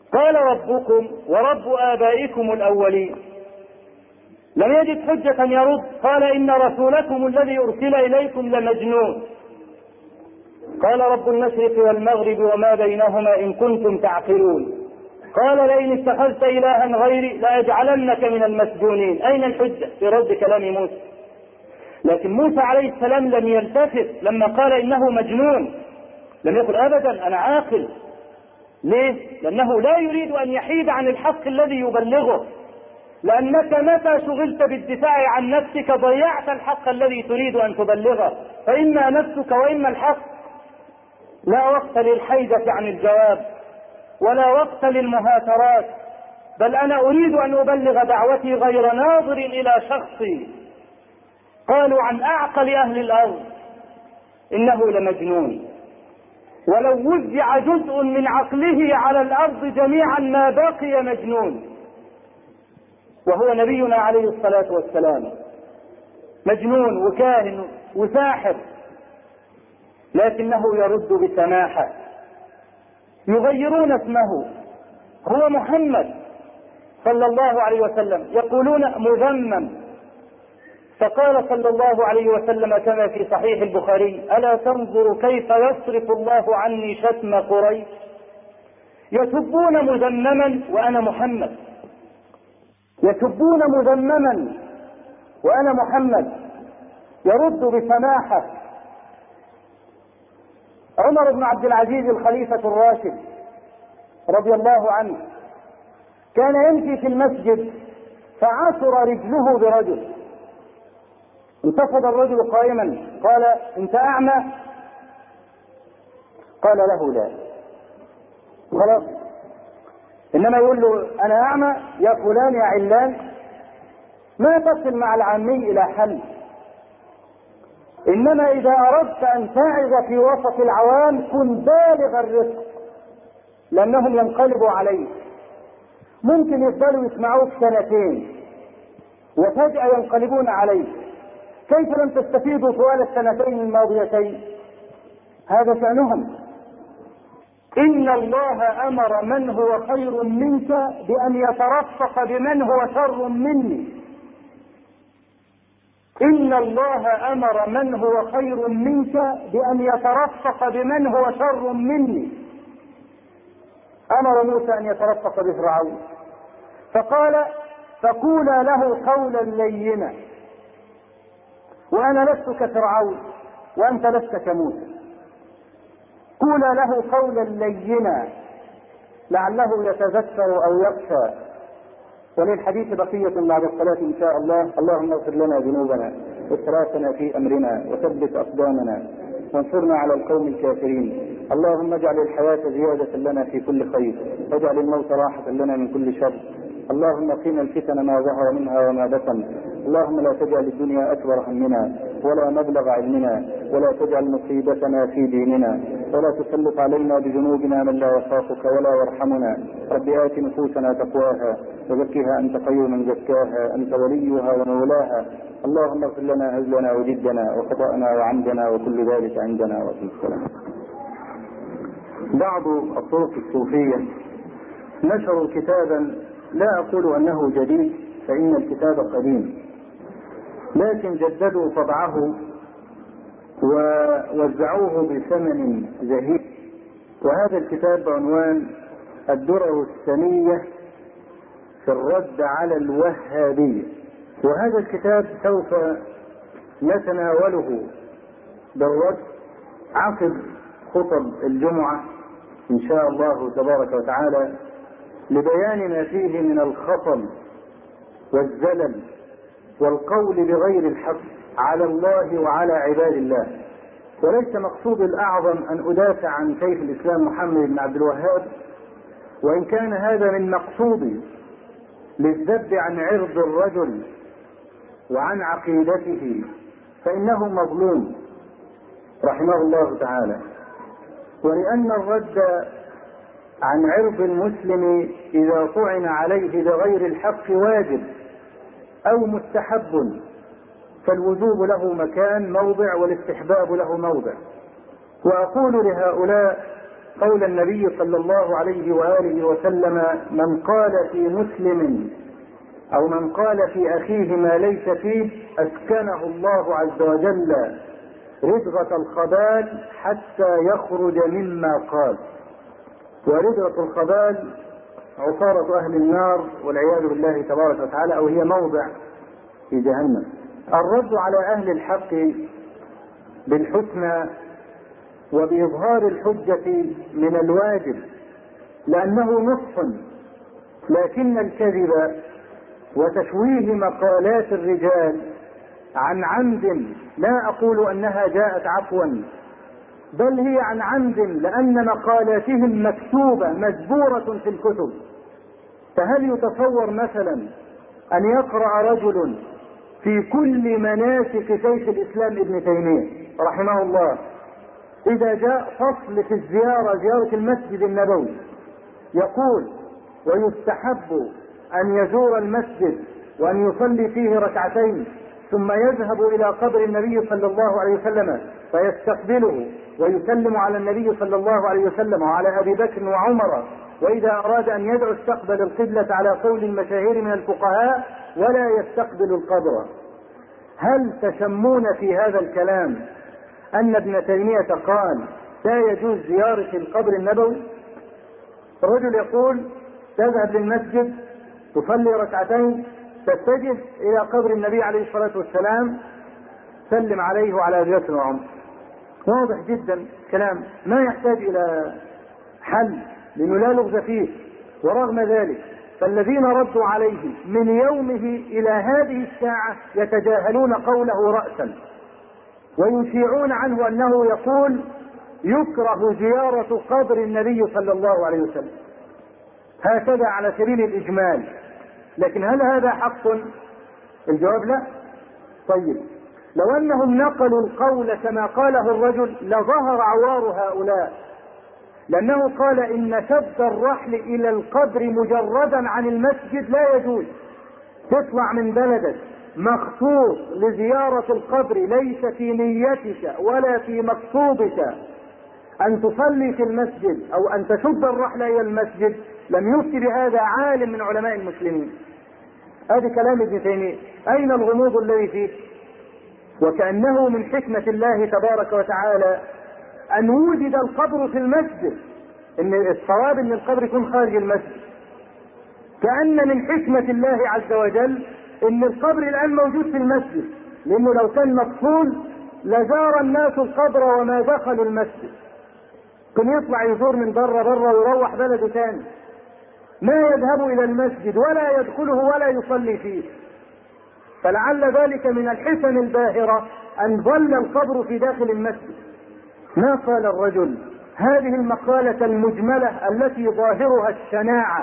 قال ربكم ورب آبائكم الأولين. لم يجد حجة يرد، قال إن رسولكم الذي أرسل إليكم لمجنون. قال رب المشرق والمغرب وما بينهما إن كنتم تعقلون. قال لئن اتخذت إلها غيري لأجعلنك من المسجونين. أين الحجة في رد كلام موسى؟ لكن موسى عليه السلام لم يلتفت لما قال إنه مجنون، لم يقل أبدا أنا عاقل. ليه؟ لأنه لا يريد أن يحيد عن الحق الذي يبلغه، لأنك متى شغلت بالدفاع عن نفسك ضيعت الحق الذي تريد أن تبلغه، فإما نفسك وإما الحق. لا وقت للحيدة عن الجواب ولا وقت للمهاترات، بل أنا أريد أن أبلغ دعوتي غير ناظر إلى شخصي. قالوا عن أعقل أهل الأرض إنه لمجنون، ولو وزع جزء من عقله على الأرض جميعا ما بقي مجنون، وهو نبينا عليه الصلاة والسلام مجنون وكاهن وساحر، لكنه يرد بسماحة. يغيرون اسمه، هو محمد صلى الله عليه وسلم، يقولون مذمم. فقال صلى الله عليه وسلم كما في صحيح البخاري: ألا تنظر كيف يصرف الله عني شتم قريش؟ يسبون مذمما وأنا محمد، يسبون مذمما وأنا محمد. يرد بسماحة. عمر بن عبد العزيز الخليفة الراشد رضي الله عنه كان يمشي في المسجد فعثر رجله برجل، انتفض الرجل قائما، قال: انت اعمى؟ قال له: لا. خلاص، انما يقول له: انا اعمى يا فلان يا علان، ما تصل مع العامي الى حل. انما اذا اردت ان تعظ في وسط العوام كن بالغ الرفق، لانهم ينقلبوا عليك، ممكن يفضلوا يسمعوك سنتين وفجأة ينقلبون عليك. كيف لم تستفيدوا طوال السنتين الماضيتين؟ هذا شأنهم. إن الله أمر من هو خير منك بأن يترفق بمن هو شر مني. إن الله أمر من هو خير منك بأن يترفق بمن هو شر مني. أمر موسى أن يترفق بفرعون، فقال: فقولا له قولا لينا. وأنا لست كفرعون وأنت لست كموسى، قولا له قولا لينا لعله يتذكر أو يخشى. وللحديث بقية بعد الصلاة إن شاء الله. اللهم اغفر لنا ذنوبنا وإسرافنا في أمرنا وثبت أقدامنا وانصرنا على القوم الكافرين. اللهم اجعل الحياة زيادة لنا في كل خير، واجعل الموت راحة لنا من كل شر. اللهم قنا الفتن ما ظهر منها وما بطن. اللهم لا تجعل الدنيا أكبر همنا ولا مبلغ علمنا، ولا تجعل مصيبتنا في ديننا، ولا تسلط علينا بذنوبنا من لا يخافك ولا يرحمنا. رب آت نفوسنا تقواها وزكها أنت خير من زكاها، أنت وليها ومولاها. اللهم اغفر لنا هزلنا وجدنا وخطأنا وعمدنا وكل ذلك عندنا وفي السلام. بعض الطرق الصوفية نشروا كتابا، لا أقول أنه جديد فإن الكتاب قديم، لكن جددوا طبعه ووزعوه بثمن زهيد. وهذا الكتاب بعنوان الدرر السنية في الرد على الوهابية. وهذا الكتاب سوف نتناوله بالرد عقب خطب الجمعة إن شاء الله تبارك وتعالى، لبيان ما فيه من الخطل والزلل والقول بغير الحق على الله وعلى عباد الله. وليس مقصود الأعظم أن أدافع عن شيخ الإسلام محمد بن عبد الوهاب، وإن كان هذا من مقصودي للذب عن عرض الرجل وعن عقيدته، فإنه مظلوم رحمه الله تعالى. ولأن الرد عن عرض المسلم إذا طعن عليه بغير الحق واجب أو مستحب، فالوجوب له مكان موضع والاستحباب له موضع. وأقول لهؤلاء قول النبي صلى الله عليه وآله وسلم: من قال في مسلم أو من قال في أخيه ما ليس فيه أسكنه الله عز وجل ردغة الخبال حتى يخرج مما قال. وردغة الخبال عصارة أهل النار والعياذ بالله تبارك وتعالى، أو هي موضع في جهنم. الرد على أهل الحق بالحسنى وبإظهار الحجة من الواجب، لأنه نصح، لكن الكذب وتشويه مقالات الرجال عن عمد، لا أقول أنها جاءت عفوا، بل هي عن عمد، لأن مقالاتهم مكتوبة مزبورة في الكتب. فهل يتصور مثلا أن يقرأ رجل في كل مناسك شيخ الإسلام ابن تيمية رحمه الله إذا جاء فصل في الزيارة، زيارة المسجد النبوي، يقول: ويستحب أن يزور المسجد وأن يصلي فيه ركعتين، ثم يذهب إلى قبر النبي صلى الله عليه وسلم فيستقبله ويسلم على النبي صلى الله عليه وسلم وعلى أبي بكر وعمر، وإذا أراد أن يدعو استقبل القبلة على قول المشاهير من الفقهاء ولا يستقبل القبر. هل تشمون في هذا الكلام أن ابن تيمية قال لا يجوز زيارة القبر النبوي؟ الرجل يقول: تذهب للمسجد تصلي ركعتين، تتجه إلى قبر النبي عليه الصلاة والسلام، سلم عليه وعلى أبي بكر وعمر. واضح جدا كلام ما يحتاج إلى حل، لأنه لا لغز فيه. ورغم ذلك فالذين ردوا عليه من يومه إلى هذه الساعة يتجاهلون قوله رأسا، ويشيعون عنه أنه يقول: يكره زيارة قبر النبي صلى الله عليه وسلم، هكذا على سبيل الإجمال. لكن هل هذا حق؟ الجواب لا. طيب، لو أنهم نقلوا القول كما قاله الرجل لظهر عوار هؤلاء، لأنه قال إن شد الرحل إلى القبر مجردا عن المسجد لا يجوز. تطلع من بلدك مخصوص لزيارة القبر، ليس في نيتك ولا في مقصودك أن تصلي في المسجد أو أن تشد الرحل إلى المسجد، لم يفتي بهذا عالم من علماء المسلمين. هذا كلام ابن تيمية، أين الغموض الذي فيه؟ وكأنه من حكمة الله تبارك وتعالى أن وجد القبر في المسجد، إن الصواب أن القبر يكون خارج المسجد. كأن من حكمة الله عز وجل أن القبر الآن موجود في المسجد، لأنه لو كان مقفول لزار الناس القبر وما دخلوا المسجد، كان يطلع يزور من بره بره ويروح بلده ثاني، ما يذهب إلى المسجد ولا يدخله ولا يصلي فيه. فلعل ذلك من الحسن الباهرة أن ظل القبر في داخل المسجد. ما قال الرجل هذه المقالة المجملة التي ظاهرها الشناعة،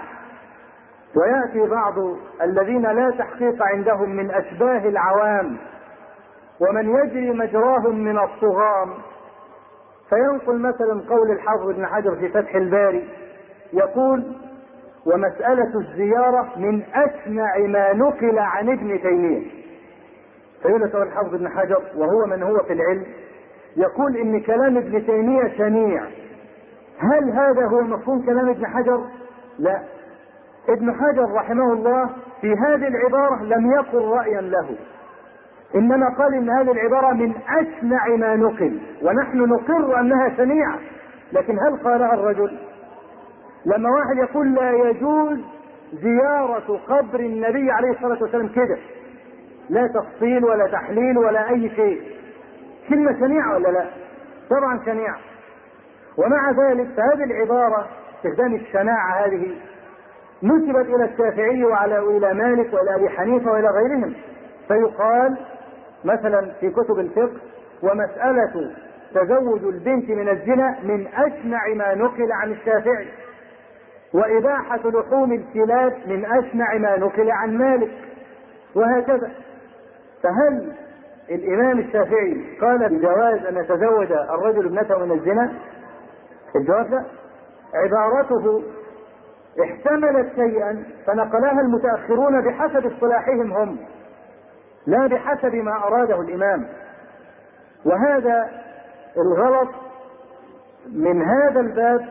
ويأتي بعض الذين لا تحقيق عندهم من أشباه العوام ومن يجري مجراهم من الطغام، فينقل مثلا قول الحافظ ابن حجر في فتح الباري، يقول: ومسألة الزيارة من أشنع ما نقل عن ابن تيمية. فيقول لك الحافظ ابن حجر وهو من هو في العلم يقول إن كلام ابن تيمية شنيع. هل هذا هو مفهوم كلام ابن حجر؟ لا. ابن حجر رحمه الله في هذه العبارة لم يقل رأيا له، إنما قال إن هذه العبارة من أشنع ما نقل، ونحن نقر أنها شنيعة. لكن هل قالها الرجل؟ لما واحد يقول لا يجوز زيارة قبر النبي عليه الصلاة والسلام كده، لا تفصيل ولا تحليل ولا أي شيء، كلمة شنيعة ولا لا؟ طبعا شنيعة. ومع ذلك فهذه العبارة استخدام الشناعة هذه نسبت إلى الشافعي وعلى إلى مالك وإلى أبي حنيفة وإلى غيرهم. فيقال مثلا في كتب الفقه: ومسألة تزوج البنت من الزنا من أشنع ما نقل عن الشافعي، وإباحة لحوم الكلاب من أشنع ما نقل عن مالك، وهكذا. فهل الإمام الشافعي قال بجواز أن يتزوج الرجل ابنته من الزنا؟ الجواب لا. عبارته احتملت شيئا فنقلها المتأخرون بحسب اصطلاحهم هم، لا بحسب ما أراده الإمام. وهذا الغلط من هذا الباب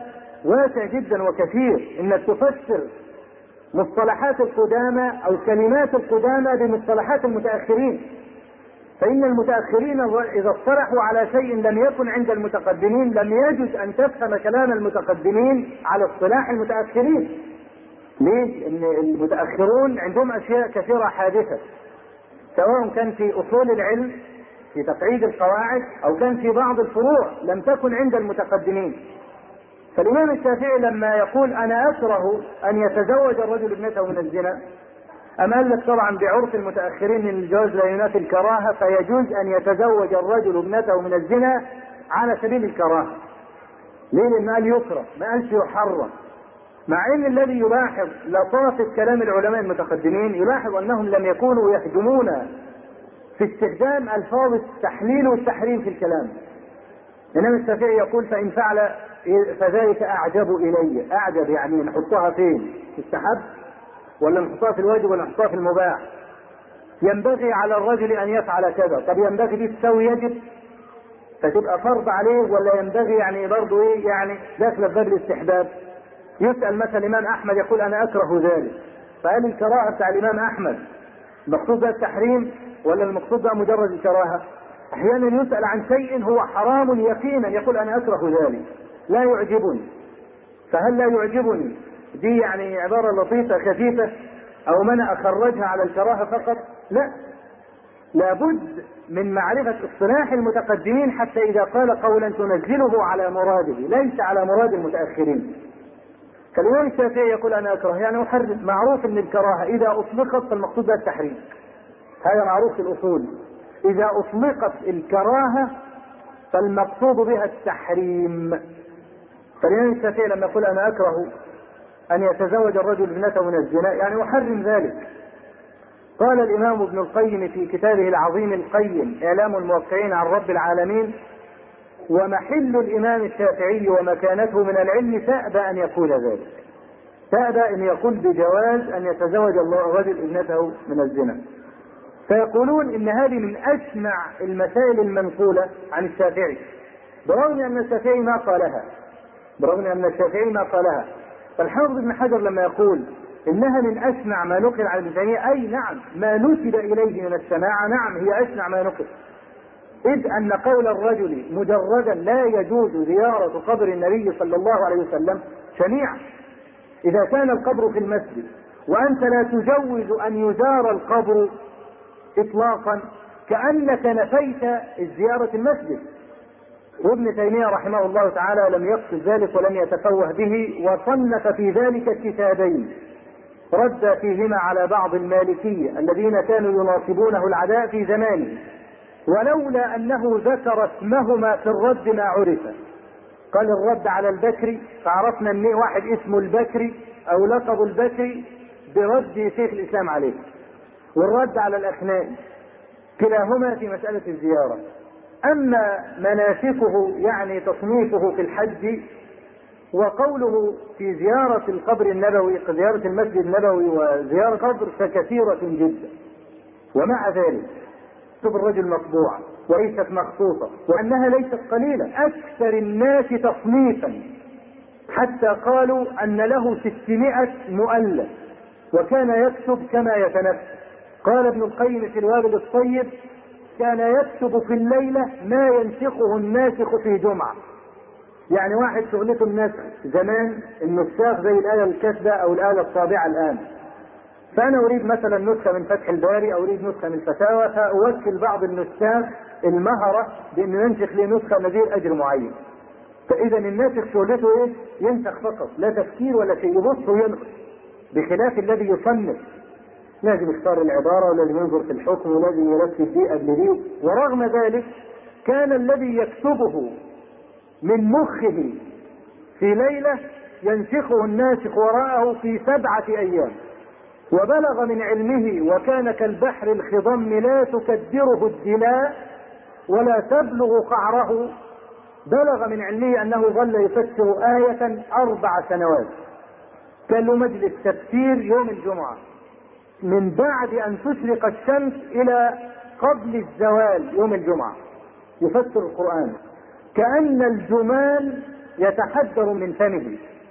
واسع جدا وكثير، انك تفسر مصطلحات القدامى او كلمات القدامى بمصطلحات المتأخرين. فإن المتأخرين إذا اصطلحوا على شيء لم يكن عند المتقدمين لم يجوز أن تفهم كلام المتقدمين على اصطلاح المتأخرين. ليه؟ لأن المتأخرون عندهم أشياء كثيرة حادثة، سواء كان في أصول العلم في تقعيد القواعد أو كان في بعض الفروع لم تكن عند المتقدمين. فالإمام الشافعي لما يقول أنا أكره أن يتزوج الرجل ابنته من الزنا، أم قال لك طبعا بعرف المتأخرين من الجواز لا ينافي الكراهة، فيجوز أن يتزوج الرجل ابنته من الزنا على سبيل الكراهة. ليه؟ لأن قال يكره، ما قالش يحرم. مع أن الذي يلاحظ لطافة كلام العلماء المتقدمين يلاحظ أنهم لم يكونوا يهجمون في استخدام ألفاظ التحليل والتحريم في الكلام. الإمام الشافعي يقول فإن فعل فذلك أعجب إلي. أعجب يعني نحطها فين؟ تستحب ولا نحطها في الواجب ولا نحطها في المباح؟ ينبغي على الرجل أن يفعل كذا، طب ينبغي دي تساوي يجب فتبقى فرض عليه، ولا ينبغي يعني برضه ايه يعني داخل باب الاستحباب؟ يسأل مثلا الإمام أحمد يقول أنا أكره ذلك، فهل الكراهة بتاع الإمام أحمد المقصود ده التحريم ولا المقصود ده مجرد الكراهة؟ أحيانا يسأل عن شيء هو حرام يقينا يقول أنا أكره ذلك لا يعجبني، فهل لا يعجبني دي يعني عبارة لطيفة خفيفة أو من أخرجها على الكراهة فقط؟ لا، لابد من معرفة اصطلاح المتقدمين حتى إذا قال قولا تنزله على مراده ليس على مراد المتأخرين. فالإمام الشافعي يقول أنا أكره يعني أحرم. معروف أن الكراهة إذا أطلقت فالمقصود بها التحريم، هذا معروف في الأصول. إذا أطلقت الكراهة فالمقصود بها التحريم. فالإمام الشافعي لما يقول أنا أكره أن يتزوج الرجل ابنته من الزنا يعني أحرم ذلك. قال الإمام ابن القيم في كتابه العظيم القيم إعلام الموقعين عن رب العالمين ومحل الإمام الشافعي ومكانته من العلم تأبى أن يقول ذلك، تأبى أن يقول بجواز أن يتزوج الرجل ابنته من الزنا. فيقولون إن هذه من أسمع المسائل المنقولة عن الشافعي، برغم أن الشافعي ما قالها برغم أن الشافعي ما قالها فالحافظ ابن حجر لما يقول إنها من أسمع ما نقل عن ابن تيمية، أي نعم ما نسب إليه من السماع نعم هي أسمع ما نقل، إذ أن قول الرجل مجردا لا يجوز زيارة قبر النبي صلى الله عليه وسلم شنيع. إذا كان القبر في المسجد وأنت لا تجوز أن يزار القبر إطلاقا كأنك نفيت زيارة المسجد. وابن تيمية رحمه الله تعالى لم يقصد ذلك ولم يتفوه به، وصنف في ذلك كتابين رد فيهما على بعض المالكية الذين كانوا يناصبونه العداء في زمانه، ولولا أنه ذكر اسمهما في الرد ما عرف. قال الرد على البكري فعرفنا أن واحد اسمه البكري أو لقب البكري برد شيخ الإسلام عليه، والرد على الأخنائي كلاهما في مسألة الزيارة. أما مناسكه يعني تصنيفه في الحج وقوله في زيارة القبر النبوي زيارة المسجد النبوي وزيارة قبر فكثيرة جدا، ومع ذلك كتب الرجل مطبوعة وليست مخصوصة، وأنها ليست قليلة، أكثر الناس تصنيفا حتى قالوا أن له ستمائة مؤلف وكان يكتب كما يتنفس. قال ابن القيم في الوابل الطيب كان يكتب في الليلة ما ينسخه الناسخ في جمعة. يعني واحد شغلته النسخ زمان النساخ زي الآية الكاتبة أو الآية الطابعة الآن، فأنا أريد مثلا نسخة من فتح الباري أو أريد نسخة من الفتاوى، فأوكل بعض النساخ المهرة بأن ينسخ لي نسخة نذير أجر معين. فإذا الناسخ شغلته إيه؟ ينسخ فقط، لا تفكير ولا شيء، يبص وينقل، بخلاف الذي يصنف لازم يختار العبارة ولازم ينظر في الحكم ولازم يرتب دي قبل دي. ورغم ذلك كان الذي يكتبه من مخه في ليلة ينسخه الناسخ وراءه في سبعة أيام، وبلغ من علمه وكان كالبحر الخضم لا تكدره الدلاء ولا تبلغ قعره. بلغ من علمه أنه ظل يفسر آية أربع سنوات، كان له مجلس تفسير يوم الجمعة من بعد أن تشرق الشمس إلى قبل الزوال يوم الجمعة يفسر القرآن، كأن الجمال يتحدر من فمه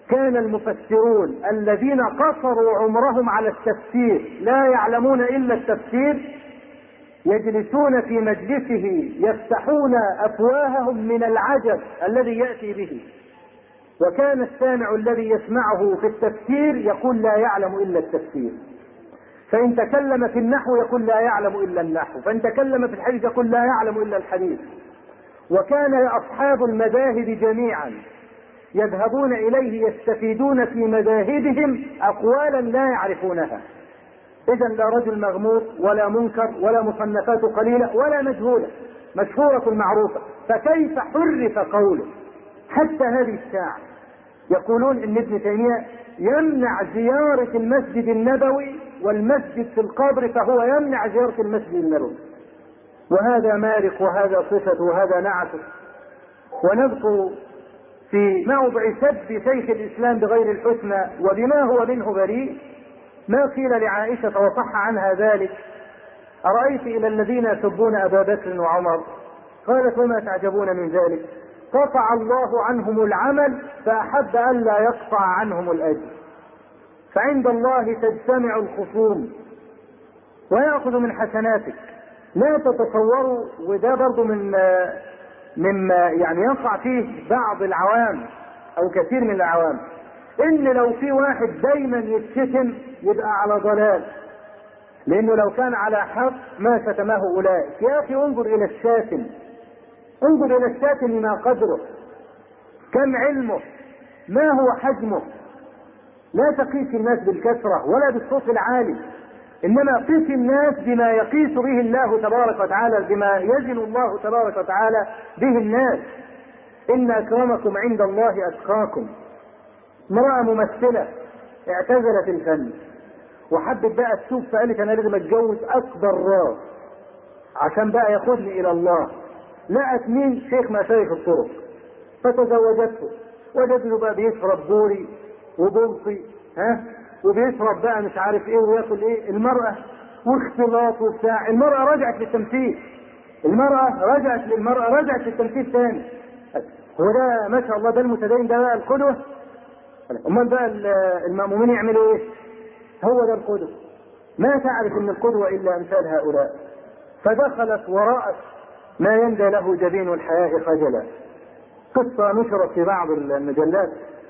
كان المفسرون الذين قصروا عمرهم على التفسير لا يعلمون إلا التفسير يجلسون في مجلسه يفتحون أفواههم من العجب الذي يأتي به، وكان السامع الذي يسمعه في التفسير يقول لا يعلم إلا التفسير، فإن تكلم في النحو يقول لا يعلم إلا النحو، فإن تكلم في الحديث يقول لا يعلم إلا الحديث. وكان أصحاب المذاهب جميعا يذهبون إليه يستفيدون في مذاهبهم أقوالا لا يعرفونها. إذن لا رجل مغموض ولا منكر ولا مصنفات قليلة ولا مجهولة، مشهورة معروفة، فكيف حرف قوله حتى هذه الساعة؟ يقولون إن ابن تيمية يمنع زيارة المسجد النبوي والمسجد في القبر، فهو يمنع زيارة المسجد النبوي، وهذا مارق وهذا صفة وهذا نعته. ونذكر في موضع سب شيخ الإسلام بغير الحسنى وبما هو منه بريء ما قيل لعائشة وصح عنها ذلك: أرأيت إلى الذين يسبون أبا بكر وعمر؟ قالت: وما تعجبون من ذلك؟ قطع الله عنهم العمل فأحب أن لا يقطع عنهم الأجر، فعند الله تجتمع الخصوم ويأخذ من حسناتك. لا تتصوروا، وده برضو من مما يعني يقع فيه بعض العوام أو كثير من العوام، إن لو في واحد دايما يتشتم يبقى على ضلال، لأنه لو كان على حق ما شتمه أولئك. يا أخي انظر إلى الشاتم، انظر إلى الشاتم ما قدره، كم علمه، ما هو حجمه. لا تقيس الناس بالكثرة ولا بالصوت العالي، إنما قيس الناس بما يقيس به الله تبارك وتعالى، بما يزن الله تبارك وتعالى به الناس. إن أكرمكم عند الله أتقاكم. امرأة ممثلة اعتزلت الفن وحبت بقى تشوف، فقالت أنا لازم أتجوز أكبر راس عشان بقى ياخدني إلى الله. لقت مين؟ شيخ مشايخ الطرق، فتزوجته. وجدته بقى بيشرب بوري وبلطي، ها، وبيشرب بقى مش عارف ايه وياكل ايه. المرأة واختلاط وبتاع. المرأة رجعت للتمثيل، المرأة رجعت للمرأة رجعت للتمثيل ثاني. هو ده ما شاء الله، ده المتدين، ده بقى القدوة. امال بقى المأمومين يعملوا ايه؟ هو ده القدوة. ما تعرف ان القدوة الا امثال هؤلاء. فدخلت ورأت ما يندى له جبين الحياء خجلا. قصة نشرت في بعض المجلات.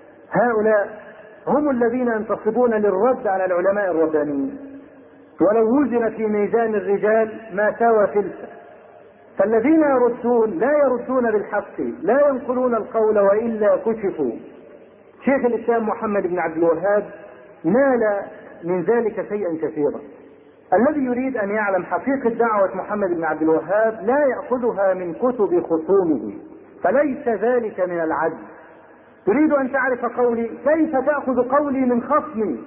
هؤلاء هم الذين ينتصبون للرد على العلماء الربانيين، ولو وزن في ميزان الرجال ما ساوى فلسة. فالذين يردون لا يردون بالحق، لا ينقلون القول وإلا كشفوا. شيخ الإسلام محمد بن عبد الوهاب نال من ذلك شيئا كثيرا. الذي يريد أن يعلم حقيقة دعوة محمد بن عبد الوهاب لا يأخذها من كتب خصومه، فليس ذلك من العدل. تريد أن تعرف قولي، كيف تأخذ قولي من خصمي؟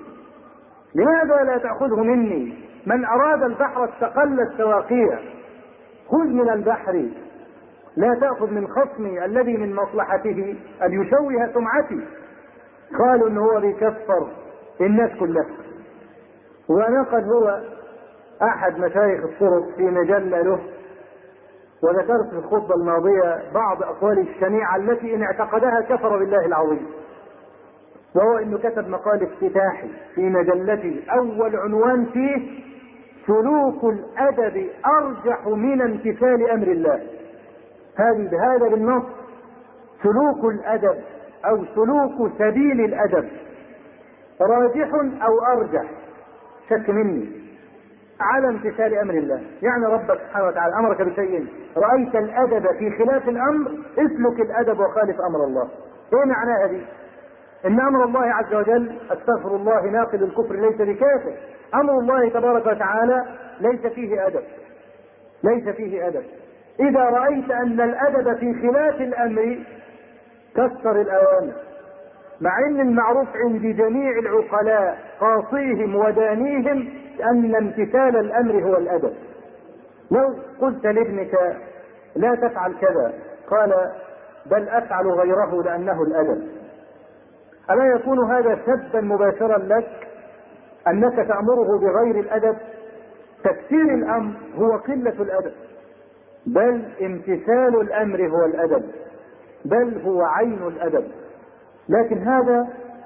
لماذا لا تأخذه مني؟ من أراد البحر استقل السواقية، خذ من البحر، لا تأخذ من خصمي الذي من مصلحته أن يشوه سمعتي. قالوا إن هو بيكفر الناس كلها. ونقل هو أحد مشايخ الطرق في مجلة له، وذكرت في الخطبة الماضية بعض أقواله الشنيعة التي إن اعتقدها كفر بالله العظيم. وهو إنه كتب مقال افتتاحي في مجلته، أول عنوان فيه: سلوك الأدب أرجح من امتثال أمر الله. هذه بهذا بالنص، سلوك الأدب أو سلوك سبيل الأدب راجح أو أرجح، شك مني، على امتثال أمر الله. يعني ربك سبحانه وتعالى أمرك بشيء، رأيت الأدب في خلاف الأمر، اسلك الأدب وخالف أمر الله. إيه معناها دي؟ إن أمر الله عز وجل، استغفر الله، ناقل الكفر ليس بكافر. أمر الله تبارك وتعالى ليس فيه أدب، ليس فيه أدب. إذا رأيت أن الأدب في خلاف الأمر كسر الأوامر، مع أن المعروف عند جميع العقلاء قاصيهم ودانيهم أن امتثال الأمر هو الأدب. لو قلت لابنك لا تفعل كذا، قال بل أفعل غيره لأنه الأدب، ألا يكون هذا سبا مباشرا لك أنك تأمره بغير الأدب؟ تكسير الأمر هو قلة الأدب، بل امتثال الأمر هو الأدب، بل هو عين الأدب. لكن هذا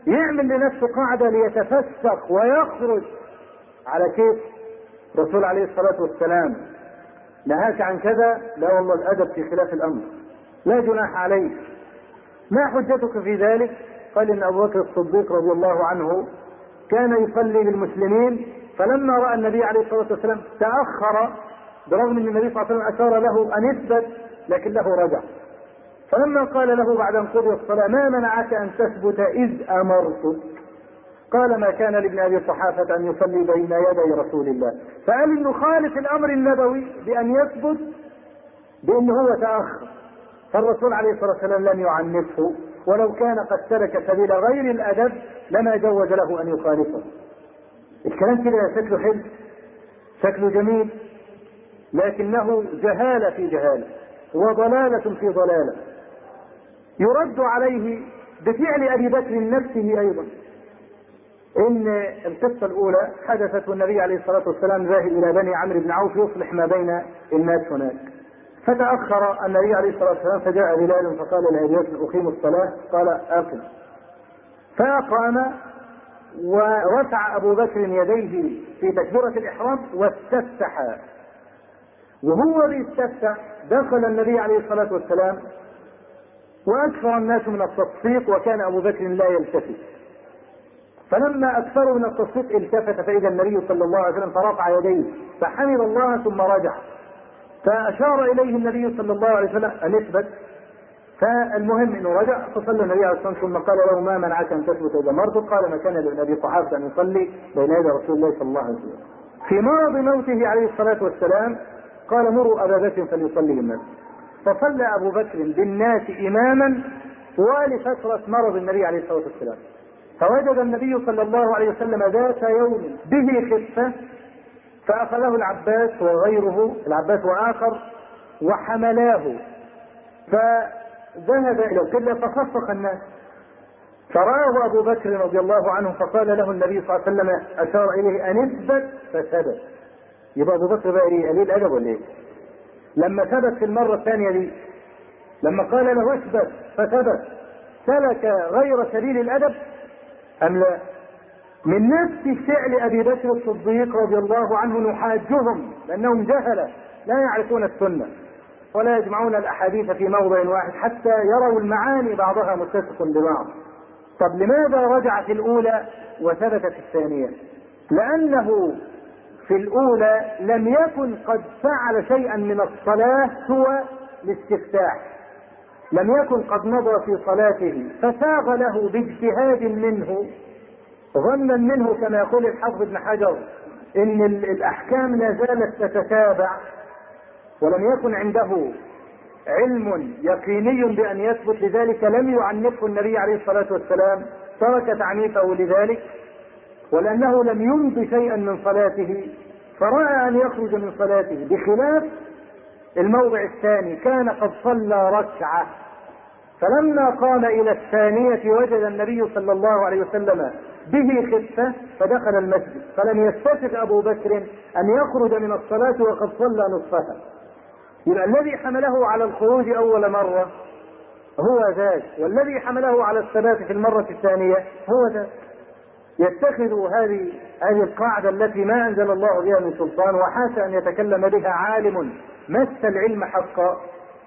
يعمل لنفسه قاعدة ليتفسق ويخرج على كيف الرسول عليه الصلاة والسلام نهاك عن كذا، لا والله الأدب في خلاف الأمر، لا جناح عليك. ما حجتك في ذلك؟ قال إن أبو بكر الصديق رضي الله عنه كان يصلي بالمسلمين، فلما رأى النبي عليه الصلاة والسلام تأخر، برغم أن النبي صلى الله عليه وسلم أشار له أن يثبت لكنه رجع، فلما قال له بعد أن قضي الصلاة ما منعك أن تثبت إذ أمرتك؟ قال ما كان لابن أبي قحافة أن يصلي بين يدي رسول الله. فقال إنه خالف الأمر النبوي بأن يثبت بأنه هو تأخر، فالرسول عليه الصلاة والسلام لم يعنفه، ولو كان قد سلك سبيل غير الأدب لما جوز له أن يخالفه. الكلام كده شكله حلو، شكله جميل، لكنه جهالة في جهالة وضلالة في ضلالة. يرد عليه بفعل أبي بكر نفسه أيضا. إن القصة الأولى حدثت والنبي عليه الصلاة والسلام ذاهب إلى بني عمرو بن عوف يصلح ما بين الناس هناك، فتأخر النبي عليه الصلاة والسلام، فجاء بلال فقال لأبي بكر أقيم الصلاة، قال أقم، فأقام ورفع أبو بكر يديه في تكبيرة الإحرام واستفتح، وهو بيستفتح دخل النبي عليه الصلاة والسلام وأكثر الناس من التصفيق، وكان أبو بكر لا يلتفت، فلما أكثروا من التصفيق التفت فإذا النبي صلى الله عليه وسلم فرفع يديه فحمد الله ثم رجع، فأشار إليه النبي صلى الله عليه وسلم أن يثبت، فالمهم أنه رجع فصلى النبي عليه الصلاة والسلام ثم قال له ما منعك أن تثبت إذا مرضت؟ قال ما كان لابن أبي قحافة أن يصلي بين يدي رسول الله صلى الله عليه وسلم. في مرض موته عليه الصلاة والسلام قال مروا أبا بكر فليصلي بالناس، فصلى أبو بكر بالناس إماما طوال فترة مرض النبي عليه الصلاة والسلام، فوجد النبي صلى الله عليه وسلم ذات يوم به خفة، فأخذه العباس وغيره، العباس وآخر، وحملاه فذهب إلى القبلة فصفق الناس، فرآه أبو بكر رضي الله عنه فقال له النبي صلى الله عليه وسلم أشار إليه أن اثبت فثبت. يبقى أبو بكر بقى إيه؟ قليل الأدب ولا إيه؟ لما ثبت في المرة الثانية دي، لما قال له اثبت فثبت، سلك غير سبيل الأدب أم لا؟ من نفس فعل أبي بكر الصديق رضي الله عنه نحاجهم لأنهم جهلة لا يعرفون السنة ولا يجمعون الأحاديث في موضع واحد حتى يروا المعاني بعضها متسق ببعض. طب لماذا رجع في الأولى وثبت في الثانية؟ لأنه في الأولى لم يكن قد فعل شيئا من الصلاة سوى الاستفتاح، لم يكن قد مضى في صلاته فساغ له باجتهاد منه، ظنا منه كما يقول الحافظ ابن حجر ان الاحكام لا زالت تتتابع، ولم يكن عنده علم يقيني بان يثبت، لذلك لم يعنفه النبي عليه الصلاة والسلام، ترك تعنيفه لذلك، ولانه لم يمضي شيئا من صلاته فرأى ان يخرج من صلاته، بخلاف الموضع الثاني كان قد صلى ركعة، فلما قام إلى الثانية وجد النبي صلى الله عليه وسلم به خفة فدخل المسجد، فلم يستفق أبو بكر أن يخرج من الصلاة وقد صلى نصفها. يبقى الذي حمله على الخروج أول مرة هو ذاك، والذي حمله على الثبات في المرة الثانية هو ذاك. يتخذ هذه هذه القاعدة التي ما أنزل الله بها من سلطان، وحاشا أن يتكلم بها عالم مس العلم حقا،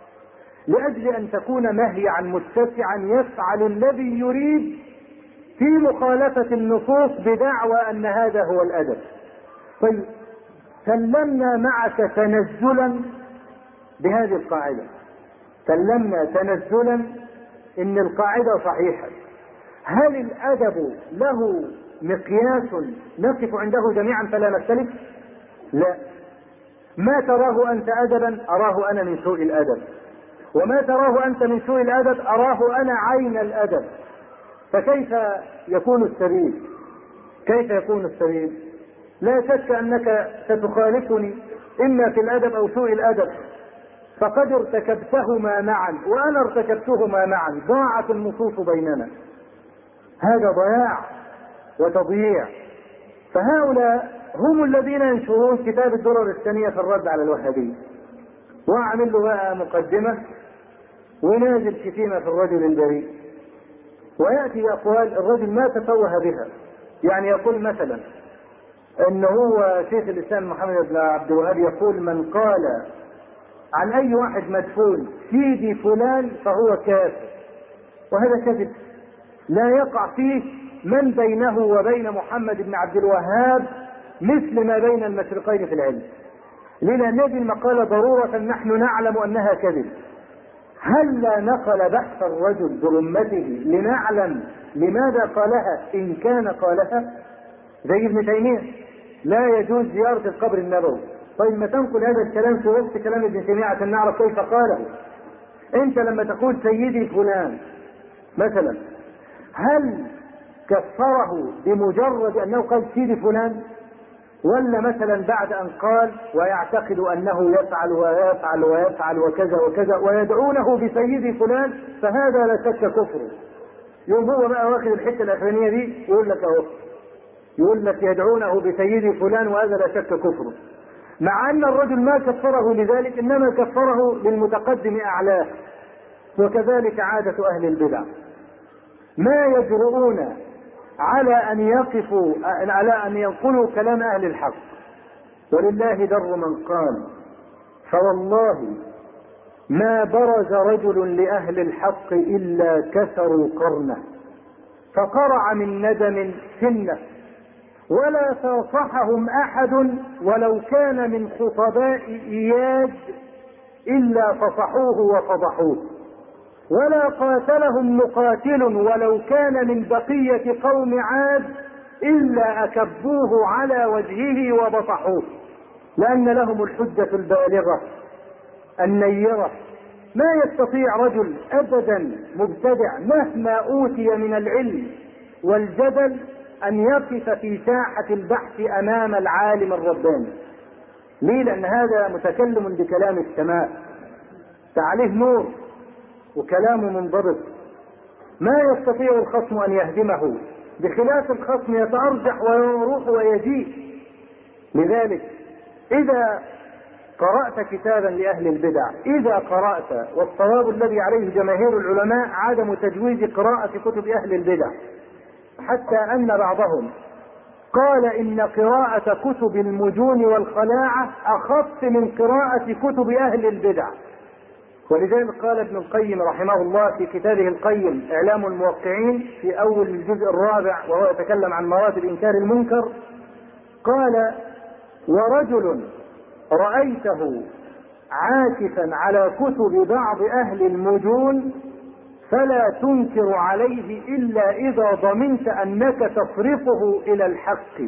لأجل أن تكون مهيعا متسعا يفعل الذي يريد في مخالفة النصوص بدعوى أن هذا هو الأدب. طيب سلمنا معك تنزلا بهذه القاعدة، سلمنا تنزلا إن القاعدة صحيحة، هل الأدب له مقياس نقف عنده جميعا فلا نختلف؟ لا، ما تراه أنت أدبا أراه أنا من سوء الأدب، وما تراه أنت من سوء الأدب أراه أنا عين الأدب، فكيف يكون السبيل؟ كيف يكون السبيل؟ لا شك أنك ستخالفني إما في الأدب أو سوء الأدب، فقد ارتكبتهما معا وأنا ارتكبتهما معا، ضاعت النصوص بيننا، هذا ضياع وتضييع. فهؤلاء هم الذين ينشرون كتاب الدرر الثانية في الرد على الوهابية، وأعمل له بقى مقدمة ونازل شتيمة في الرجل البريء، ويأتي بأقوال الرجل ما تفوه بها. يعني يقول مثلا ان هو شيخ الاسلام محمد بن عبد الوهاب يقول من قال عن اي واحد مدفون سيدي فلان فهو كافر، وهذا كذب لا يقع فيه من بينه وبين محمد بن عبد الوهاب مثل ما بين المشرقين في العلم. لأن هذه المقالة ضرورة نحن نعلم أنها كذب. هل لا نقل بحث الرجل برمته لنعلم لماذا قالها إن كان قالها؟ زي ابن تيمية لا يجوز زيارة القبر النبوي. طيب ما تنقل هذا الكلام في وقت كلام ابن تيمية عشان نعرف كيف قاله. انت لما تقول سيدي فلان مثلا، هل كفره بمجرد انه قال سيدي فلان، ولا مثلا بعد ان قال ويعتقد انه يفعل ويفعل ويفعل وكذا وكذا ويدعونه بسيدي فلان فهذا لا شك كفره؟ يوم هو بقى واخد الحته الاخرانيه دي يقول لك اهو، يقول لك يدعونه بسيدي فلان وهذا لا شك كفره، مع ان الرجل ما كفره لذلك، انما كفره للمتقدم اعلاه. وكذلك عادة اهل البدع، ما يجرؤون على ان يقفوا على ان ينقلوا كلام اهل الحق. ولله در من قال فوالله ما برز رجل لاهل الحق الا كسروا قرنه فقرع من ندم سنه ولا صافحهم احد ولو كان من خطباء اياد الا فصحوه وفضحوه، ولا قاتلهم مقاتل ولو كان من بقية قوم عاد إلا أكبوه على وجهه وبطحوه، لأن لهم الحجة البالغة النيرة. ما يستطيع رجل أبدا مبتدع مهما أوتي من العلم والجدل أن يقف في ساحة البحث أمام العالم الرباني. ليه؟ لأن هذا متكلم بكلام السماء، فعليه نور وكلامه منضبط، ما يستطيع الخصم ان يهدمه، بخلاف الخصم يتأرجح ويروح ويجيء. لذلك اذا قرأت كتابا لاهل البدع، اذا قرأت، والصواب الذي عليه جماهير العلماء عدم تجويز قراءة كتب اهل البدع، حتى ان بعضهم قال ان قراءة كتب المجون والخلاعة اخف من قراءة كتب اهل البدع. ولذلك قال ابن القيم رحمه الله في كتابه القيم إعلام الموقعين في أول الجزء الرابع وهو يتكلم عن مراتب إنكار المنكر، قال ورجل رأيته عاكفا على كتب بعض أهل المجون فلا تنكر عليه إلا إذا ضمنت أنك تصرفه إلى الحق،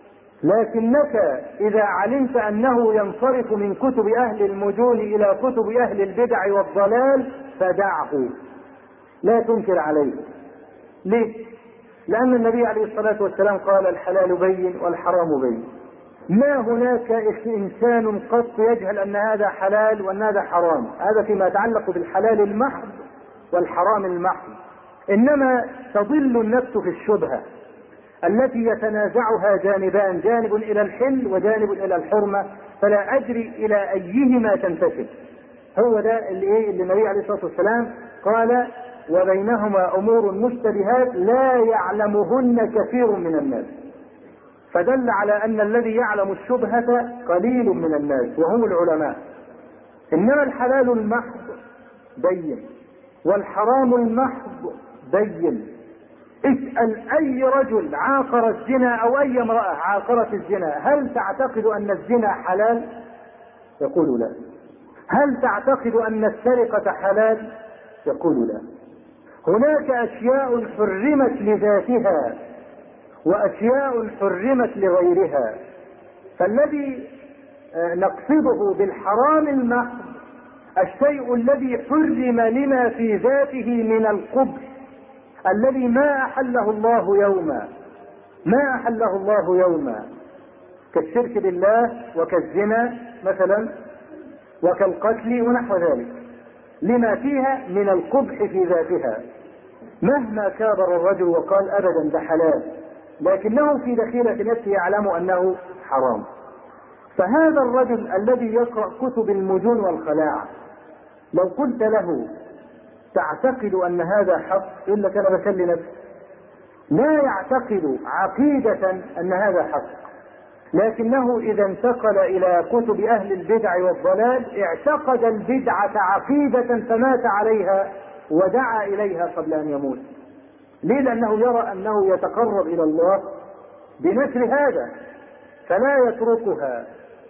لكنك إذا علمت أنه ينصرف من كتب أهل المجون إلى كتب أهل البدع والضلال فدعه، لا تنكر عليه. ليه؟ لأن النبي عليه الصلاة والسلام قال الحلال بين والحرام بين. ما هناك إنسان قط يجهل أن هذا حلال وأن هذا حرام، هذا فيما يتعلق بالحلال المحض والحرام المحض. إنما تضل النفس في الشبهة التي يتنازعها جانبان، جانب الى الحل وجانب الى الحرمة، فلا ادري الى ايهما تنتسب. هو ده اللي ايه اللي النبي عليه الصلاة والسلام قال وبينهما امور مشتبهات لا يعلمهن كثير من الناس، فدل على ان الذي يعلم الشبهة قليل من الناس وهم العلماء. انما الحلال المحض بين والحرام المحض بين. اسأل اي رجل عاقر الزنا او اي امرأة عاقرت الزنا، هل تعتقد ان الزنا حلال؟ يقول لا. هل تعتقد ان السرقة حلال؟ يقول لا. هناك اشياء حرمت لذاتها واشياء حرمت لغيرها، فالذي نقصده بالحرام المحض الشيء الذي حرم لما في ذاته من القبح الذي ما أحله الله يوما ما أحله الله يوما كالشرك بالله وكالزنا مثلا وكالقتل ونحو ذلك، لما فيها من القبح في ذاتها. مهما كابر الرجل وقال أبدا ده حلال، لكنه في دخيلة نفسه يعلم أنه حرام. فهذا الرجل الذي يقرأ كتب المجون والخلاعة لو قلت له تعتقد أن هذا حق إلا كان بسلي نفسه. لا يعتقد عقيدة أن هذا حق، لكنه إذا انتقل إلى كتب أهل البدع والضلال اعتقد البدعة عقيدة فمات عليها ودعا إليها قبل أن يموت. ليه؟ لأنه يرى أنه يتقرب إلى الله بنشر هذا فلا يتركها.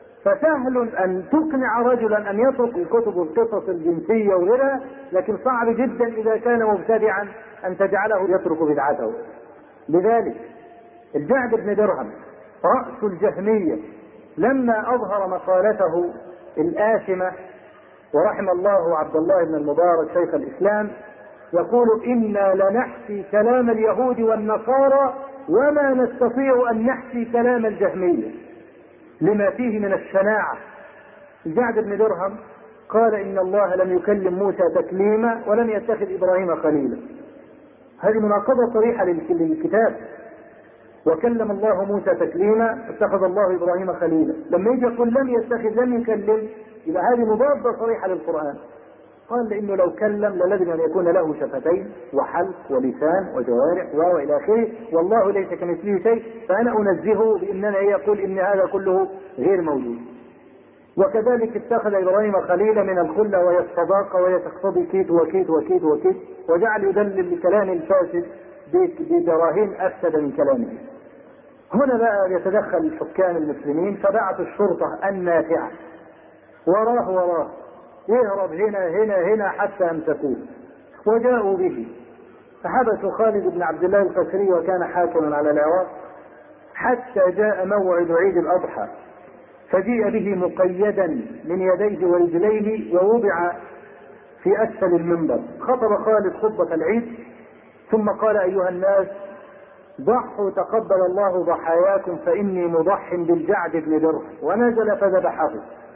فسهل أن تقنع رجلا أن يترك الكتب والقصص الجنسية وغيرها، لكن صعب جدا إذا كان مبتدعا أن تجعله يترك بدعته. لذلك الجعد بن درهم رأس الجهمية لما أظهر مقالته الآثمة، ورحم الله عبد الله بن المبارك شيخ الإسلام، يقول إنا لنحكي كلام اليهود والنصارى وما نستطيع أن نحكي كلام الجهمية لما فيه من الشناعة. الجعد بن درهم قال إن الله لم يكلم موسى تكليما ولم يتخذ إبراهيم خليلا. هذه مناقضة صريحة للكتاب. وكلم الله موسى تكليما اتخذ الله إبراهيم خليلا. لما يجي يقول لم يتخذ لم يكلم يبقى هذه مضادة صريحة للقرآن. قال لأنه لو كلم للزم أن يكون له شفتين وحلق ولسان وجوارح وإلى آخره، والله ليس كمثله شيء، فأنا أنزهه بأننا يقول إن هذا كله غير موجود. وكذلك اتخذ إبراهيم خليلا من الخلة وهي الصداقة وهي تقتضي كيد وكيد وكيد وكيد، وجعل يدلل لكلام الفاسد بدراهين أفسد من كلامه. هنا بقى يتدخل الحكام المسلمين فبعثوا الشرطة النافعة وراه وراه يهرب هنا هنا هنا حتى امسكوه وجاءوا به، فحبسوا خالد بن عبد الله القسري وكان حاكما على العراق حتى جاء موعد عيد الأضحى، فجيء به مقيدا من يديه ورجليه ووضع في أسفل المنبر. خطب خالد خطبة العيد ثم قال أيها الناس ضحوا تقبل الله ضحاياكم فإني مضح بالجعد بن درهم، ونزل فذبحه.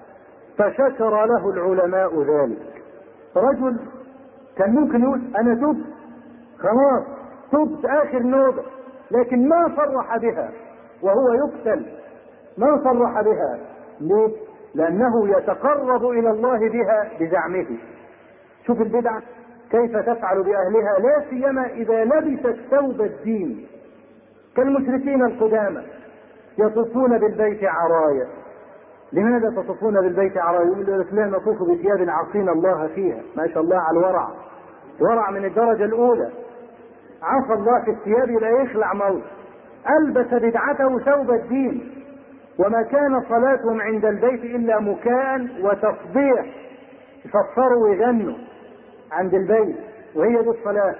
فشكر له العلماء ذلك. رجل كان ممكن يقول أنا تبت خلاص تبت آخر نوبة، لكن ما صرح بها وهو يقتل، ما صرح بها. ليه؟ لأنه يتقرب إلى الله بها بزعمه. شوف البدعة كيف تفعل بأهلها، لا سيما إذا لبست ثوب الدين كالمشركين القدامى يطوفون بالبيت عرايا. لماذا تطوفون بالبيت عرايا؟ يقول لك لا نطوف بثياب عصينا الله فيها. ما شاء الله على الورع، ورع من الدرجة الأولى. عصى الله في الثياب لا يخلع موت. ألبس بدعته ثوب الدين، وما كان صلاتهم عند البيت إلا مكاء وتصبيح، يفطروا ويغنوا عند البيت وهي دي الصلاة.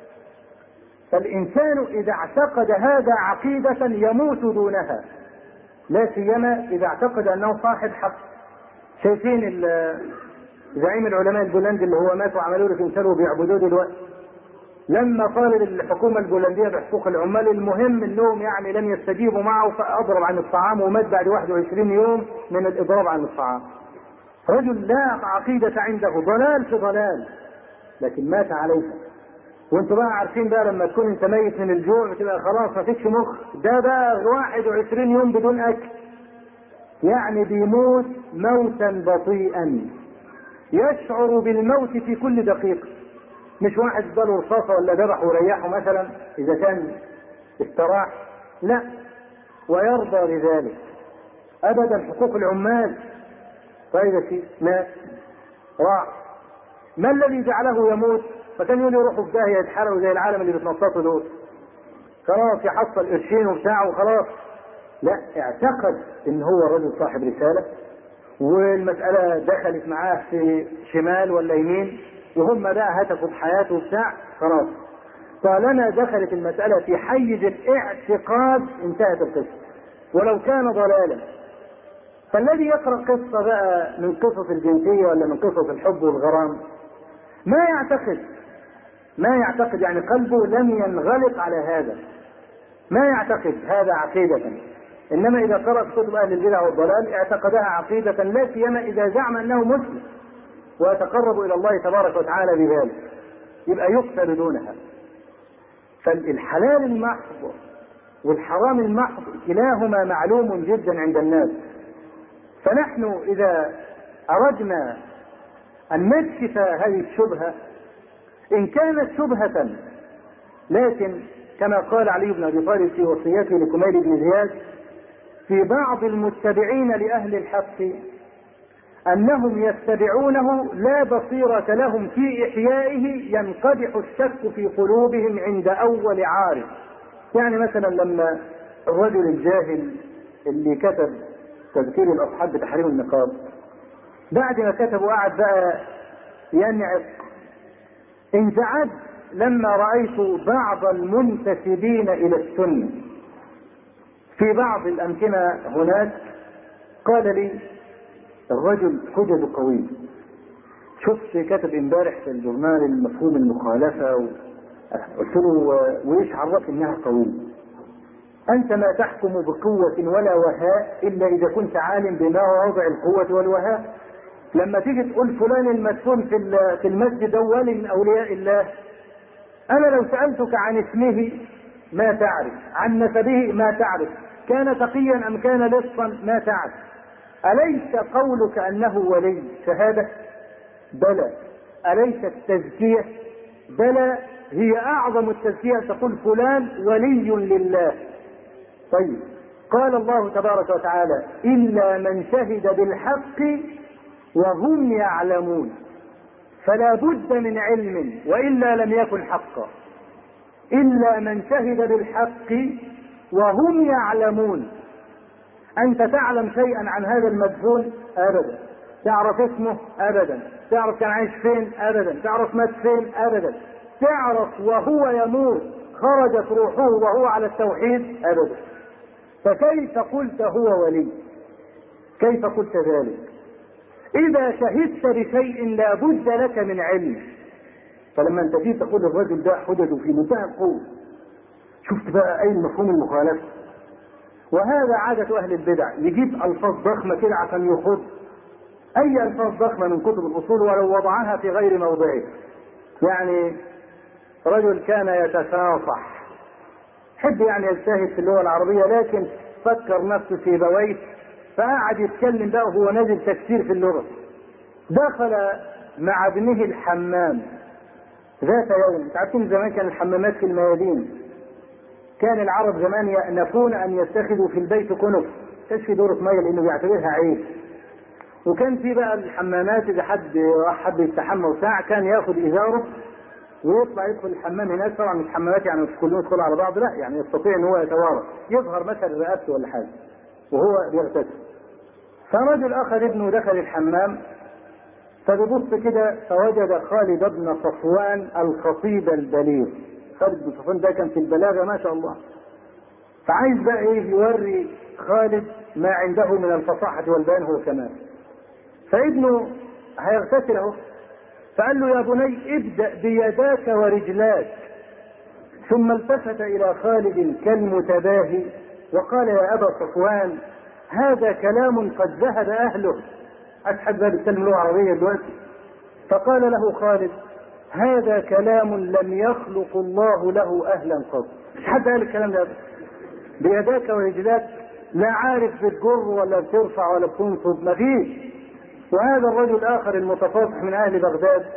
فالإنسان إذا اعتقد هذا عقيدة يموت دونها، لا سيما إذا اعتقد أنه صاحب حق. شايفين زعيم العلماء البولندي اللي هو مات وعملوا له تمثال وبيعبدوه دلوقتي، لما طالب الحكومة البولندية بحقوق العمال المهم انهم يعني لم يستجيبوا معه فأضرب عن الطعام ومات بعد واحد وعشرين يوم من الإضراب عن الطعام. رجل لا عقيدة عنده، ضلال في ضلال، لكن مات عليها. وانتوا بقى عارفين بقى لما تكون انت ميت من الجوع بتبقى خلاص ما فيكش مخ، ده بقى واحد وعشرين يوم بدون اكل، يعني بيموت موتا بطيئا يشعر بالموت في كل دقيقة. مش واحد اداله رصاصة ولا ذبح وريحه مثلا اذا كان استراح، لا، ويرضى بذلك ابدا. حقوق العمال فاذا شيء مات راح. ما الذي جعله يموت؟ فكان يقول يروحوا في داهية يتحرقوا زي العالم اللي بتنططوا دول، خلاص يحصل قرشين وبتاعه وخلاص. لا، اعتقد ان هو رجل صاحب رسالة والمسألة دخلت معاه في شمال ولا يمين وهم بقى هتفوا بحياته وبتاع، خلاص طالما دخلت المسألة في حيز الاعتقاد انتهت القصة ولو كان ضلالا. فالذي يقرأ قصة بقى من قصص الجنسية ولا من قصص الحب والغرام ما يعتقد ما يعتقد يعني قلبه لم ينغلق على هذا، ما يعتقد هذا عقيدة. إنما إذا قرأ كتب أهل البدع والضلال اعتقدها عقيدة، لا سيما إذا زعم أنه مسلم ويتقرب إلى الله تبارك وتعالى بذلك، يبقى يقتل دونها. فالحلال المحض والحرام المحض كلاهما معلوم جدا عند الناس. فنحن إذا أردنا أن نكشف هذه الشبهة إن كانت شبهة، لكن كما قال علي بن أبي طالب في وصيته لكميل بن زياد في بعض المتبعين لأهل الحق أنهم يتبعونه لا بصيرة لهم في إحيائه ينقدح الشك في قلوبهم عند أول عارض. يعني مثلا لما الرجل الجاهل اللي كتب تذكير الأصحاب بتحريم النقاب، بعد ما كتبه قعد بقى ينعق، انزعج لما رأيت بعض المنتسبين إلى السنة في بعض الأمكنة هناك قال لي الرجل حجج قوي. شفت كتب امبارح في الجورنال المفهوم المخالفة و... قلت له وإيش عرف إنها قوية؟ أنت ما تحكم بقوة ولا وهاء إلا إذا كنت عالم بما هو وضع القوة والوهاء. لما تيجي تقول فلان المدفون في في المسجد ولي من أولياء الله، أنا لو سألتك عن اسمه ما تعرف، عن نسبه ما تعرف، كان تقيا أم كان لصا ما تعرف. أليس قولك أنه ولي شهادة؟ بلى. أليس التزكية؟ بلى. هي أعظم التزكية تقول فلان ولي لله. طيب قال الله تبارك وتعالى إلا من شهد بالحق وهم يعلمون، فلا بد من علم وإلا لم يكن حقا. إلا من شهد بالحق وهم يعلمون. أنت تعلم شيئا عن هذا المدفون؟ أبدا. تعرف اسمه؟ أبدا. تعرف كان عايش فين؟ أبدا. تعرف مات فين؟ أبدا. تعرف وهو يموت خرجت روحه وهو على التوحيد؟ أبدا. فكيف قلت هو ولي؟ كيف قلت ذلك؟ إذا شهدت بشيء لا بد لك من علم. فلما انت جيت تقول الرجل ده حججه في منتهى القوة، شفت بقى أي مفهوم المخالفة. وهذا عادة أهل البدع، يجيب ألفاظ ضخمة كده عشان يخض أي ألفاظ ضخمة من كتب الأصول ولو وضعها في غير موضعه. يعني رجل كان يتفاصح، حب يعني يجتهد في اللغة العربية، لكن فكر نفسه في بويت فقعد يتكلم بقى وهو نازل تفسير في اللغة. دخل مع ابنه الحمام ذات يوم. عارفين زمان كان الحمامات في الميادين، كان العرب زمان يأنفون أن يتخذوا في البيت كنف، كانش في دورة مية لأنه بيعتبرها عيب. وكان في بقى الحمامات إذا حد راح حد يستحمى وساعة كان ياخد إزاره ويطلع يدخل الحمام هناك. طبعا مش حمامات يعني مش كلهم يدخلوا على بعض، لا، يعني يستطيع ان هو يتوارى، يظهر مثلا رقبته ولا حاجه وهو بيغتسل. فرجل اخر ابنه دخل الحمام فبيبص كده فوجد خالد بن صفوان الخطيب البليغ. خالد بن صفوان ده كان في البلاغه ما شاء الله، فعايز بقى ايه يوري خالد ما عنده من الفصاحه والبيان هو كمان. فابنه هيغتسل اهو، فقال له يا بني ابدأ بيداك ورجلاك. ثم التفت إلى خالد كالمتباهي وقال يا أبا صفوان هذا كلام قد ذهب أهله. أسحب ذلك الكلمة لغة عربية دلوقتي. فقال له خالد هذا كلام لم يخلق الله له أهلا قط. مش حد قال الكلام ده. بيداك ورجلاك لا عارف بتجر ولا بترفع ولا بتنصب، مفيش. وهذا الرجل الآخر المتفاصح من أهل بغداد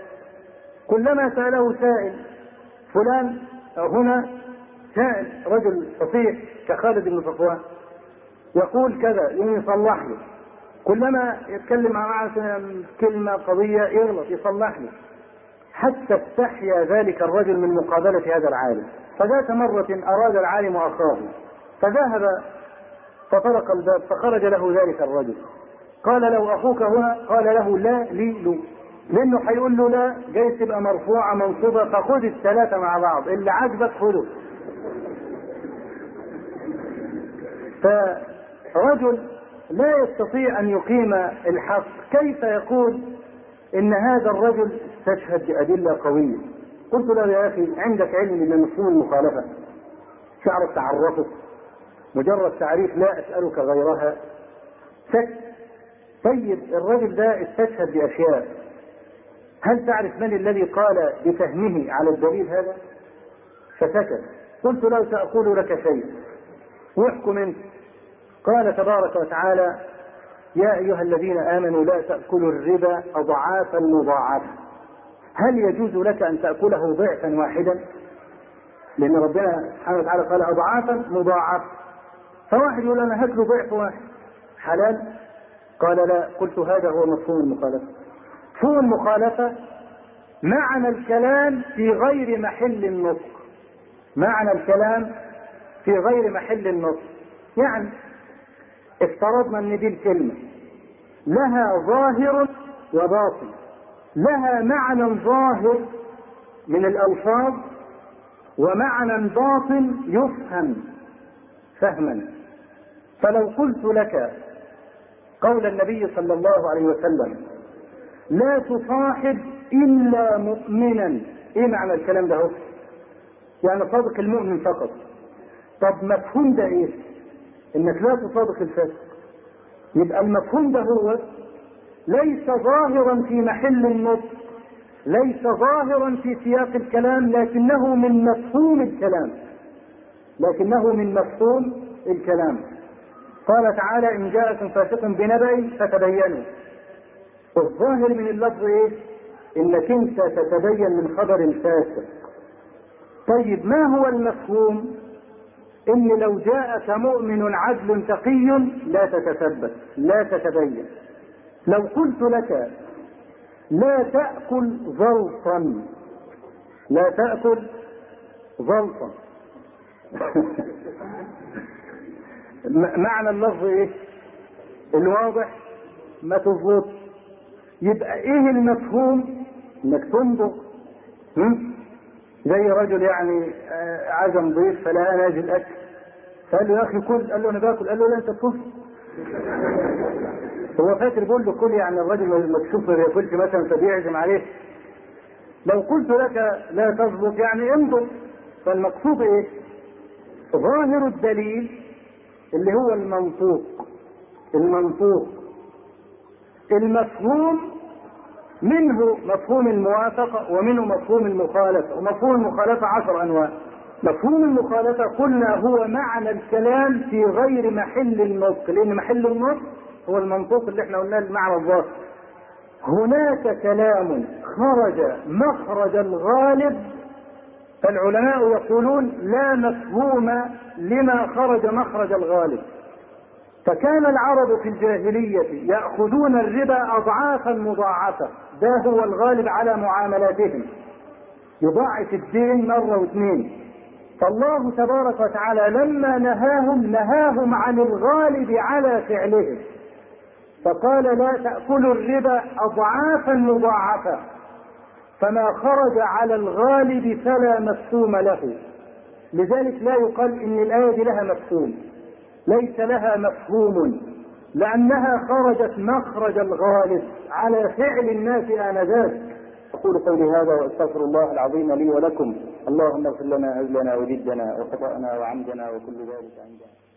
كلما سأله سائل فلان هنا، سائل رجل فصيح كخالد بن صفوان يقول كذا يوم يصلح له، كلما يتكلم معه كلمة قضية يغلط يصلح له، حتى استحيا ذلك الرجل من مقابلة هذا العالم. فذات مرة أراد العالم أخاه فذهب فطرق الباب فخرج له ذلك الرجل. قال له أخوك هنا؟ قال له لا لي له، لأنه هيقول له لا جاي تبقى مرفوعة منصوبة، فخذ الثلاثة مع بعض اللي عجبك خذه. فرجل لا يستطيع أن يقيم الحق كيف يقول إن هذا الرجل استشهد بأدلة قوية؟ قلت له يا أخي عندك علم بمفهوم المخالفة؟ تعرف تعرفه؟ مجرد تعريف لا أسألك غيرها. سكت. طيب الرجل ده استشهد بأشياء، هل تعرف من الذي قال بفهمه على الدليل هذا؟ فسكت. قلت له سأقول لك شيء واحكم انت. قال تبارك وتعالى يا أيها الذين آمنوا لا تأكلوا الربا أضعافا مضاعفة. هل يجوز لك أن تأكله ضعفا واحدا؟ لأن ربنا سبحانه وتعالى قال أضعافا مضاعف، فواحد يقول أنا هاكله ضعف واحد حلال؟ قال لا. قلت هذا هو مفهوم المخالفة. مفهوم المخالفة معنى الكلام في غير محل النطق، معنى الكلام في غير محل النطق. يعني افترضنا ان دي الكلمة لها ظاهر وباطن، لها معنى ظاهر من الألفاظ ومعنى باطن يفهم فهما. فلو قلت لك قول النبي صلى الله عليه وسلم لا تصاحب إلا مؤمنا، ايه معنى الكلام ده؟ يعني صادق المؤمن فقط. طب مفهوم ده ايه؟ انك لا تصادق الفاسق. يبقى المفهوم ده هو ليس ظاهرا في محل النطق، ليس ظاهرا في سياق الكلام، لكنه من مفهوم الكلام، لكنه من مفهوم الكلام. قال تعالى إن جاءكم فاسق بنبأ فتبينوا. الظاهر من اللفظ ايه؟ انك انت تتبين من خبر الفاسق. طيب ما هو المفهوم؟ ان لو جاءك مؤمن عدل تقي لا تتثبت، لا تتبين. لو قلت لك لا تأكل زلطا، لا تأكل زلطا معنى اللفظ ايه؟ الواضح ما تظبط. يبقى ايه المفهوم؟ انك تنظر. زي رجل يعني عزم ضيف فلا ناجي الاكل، فقال له يا اخي كل، قال له انا باكل، قال له لا انت تكل. هو فاكر بيقول له كل، يعني الراجل مكشوف ما بياكلش مثلا فبيعزم عليه. لو قلت لك لا تظبط يعني انظر. فالمقصود ايه؟ ظاهر الدليل اللي هو المنطوق، المنطوق. المفهوم منه مفهوم الموافقة ومنه مفهوم المخالفة، ومفهوم المخالفة عشر أنواع. مفهوم المخالفة قلنا هو معنى الكلام في غير محل النطق، لأن محل النطق هو المنطوق اللي احنا قلناه المعنى الظاهر. هناك كلام خرج مخرج الغالب، فالعلماء يقولون لا مفهوم لما خرج مخرج الغالب. فكان العرب في الجاهلية يأخذون الربا أضعافا مضاعفة، ده هو الغالب على معاملاتهم، يضاعف الدين مرة واثنين. فالله تبارك وتعالى لما نهاهم نهاهم عن الغالب على فعلهم، فقال لا تأكلوا الربا أضعافا مضاعفة، فما خرج على الغالب فلا مفهوم له. لذلك لا يقال إن الآية دي لها مفهوم، ليس لها مفهوم، لأنها خرجت مخرج الغالب على فعل الناس آنذاك. أقول قولي هذا وأستغفر الله العظيم لي ولكم. اللهم اغفر لنا عزلنا وجدنا وخطأنا وعمدنا وكل ذلك عندنا.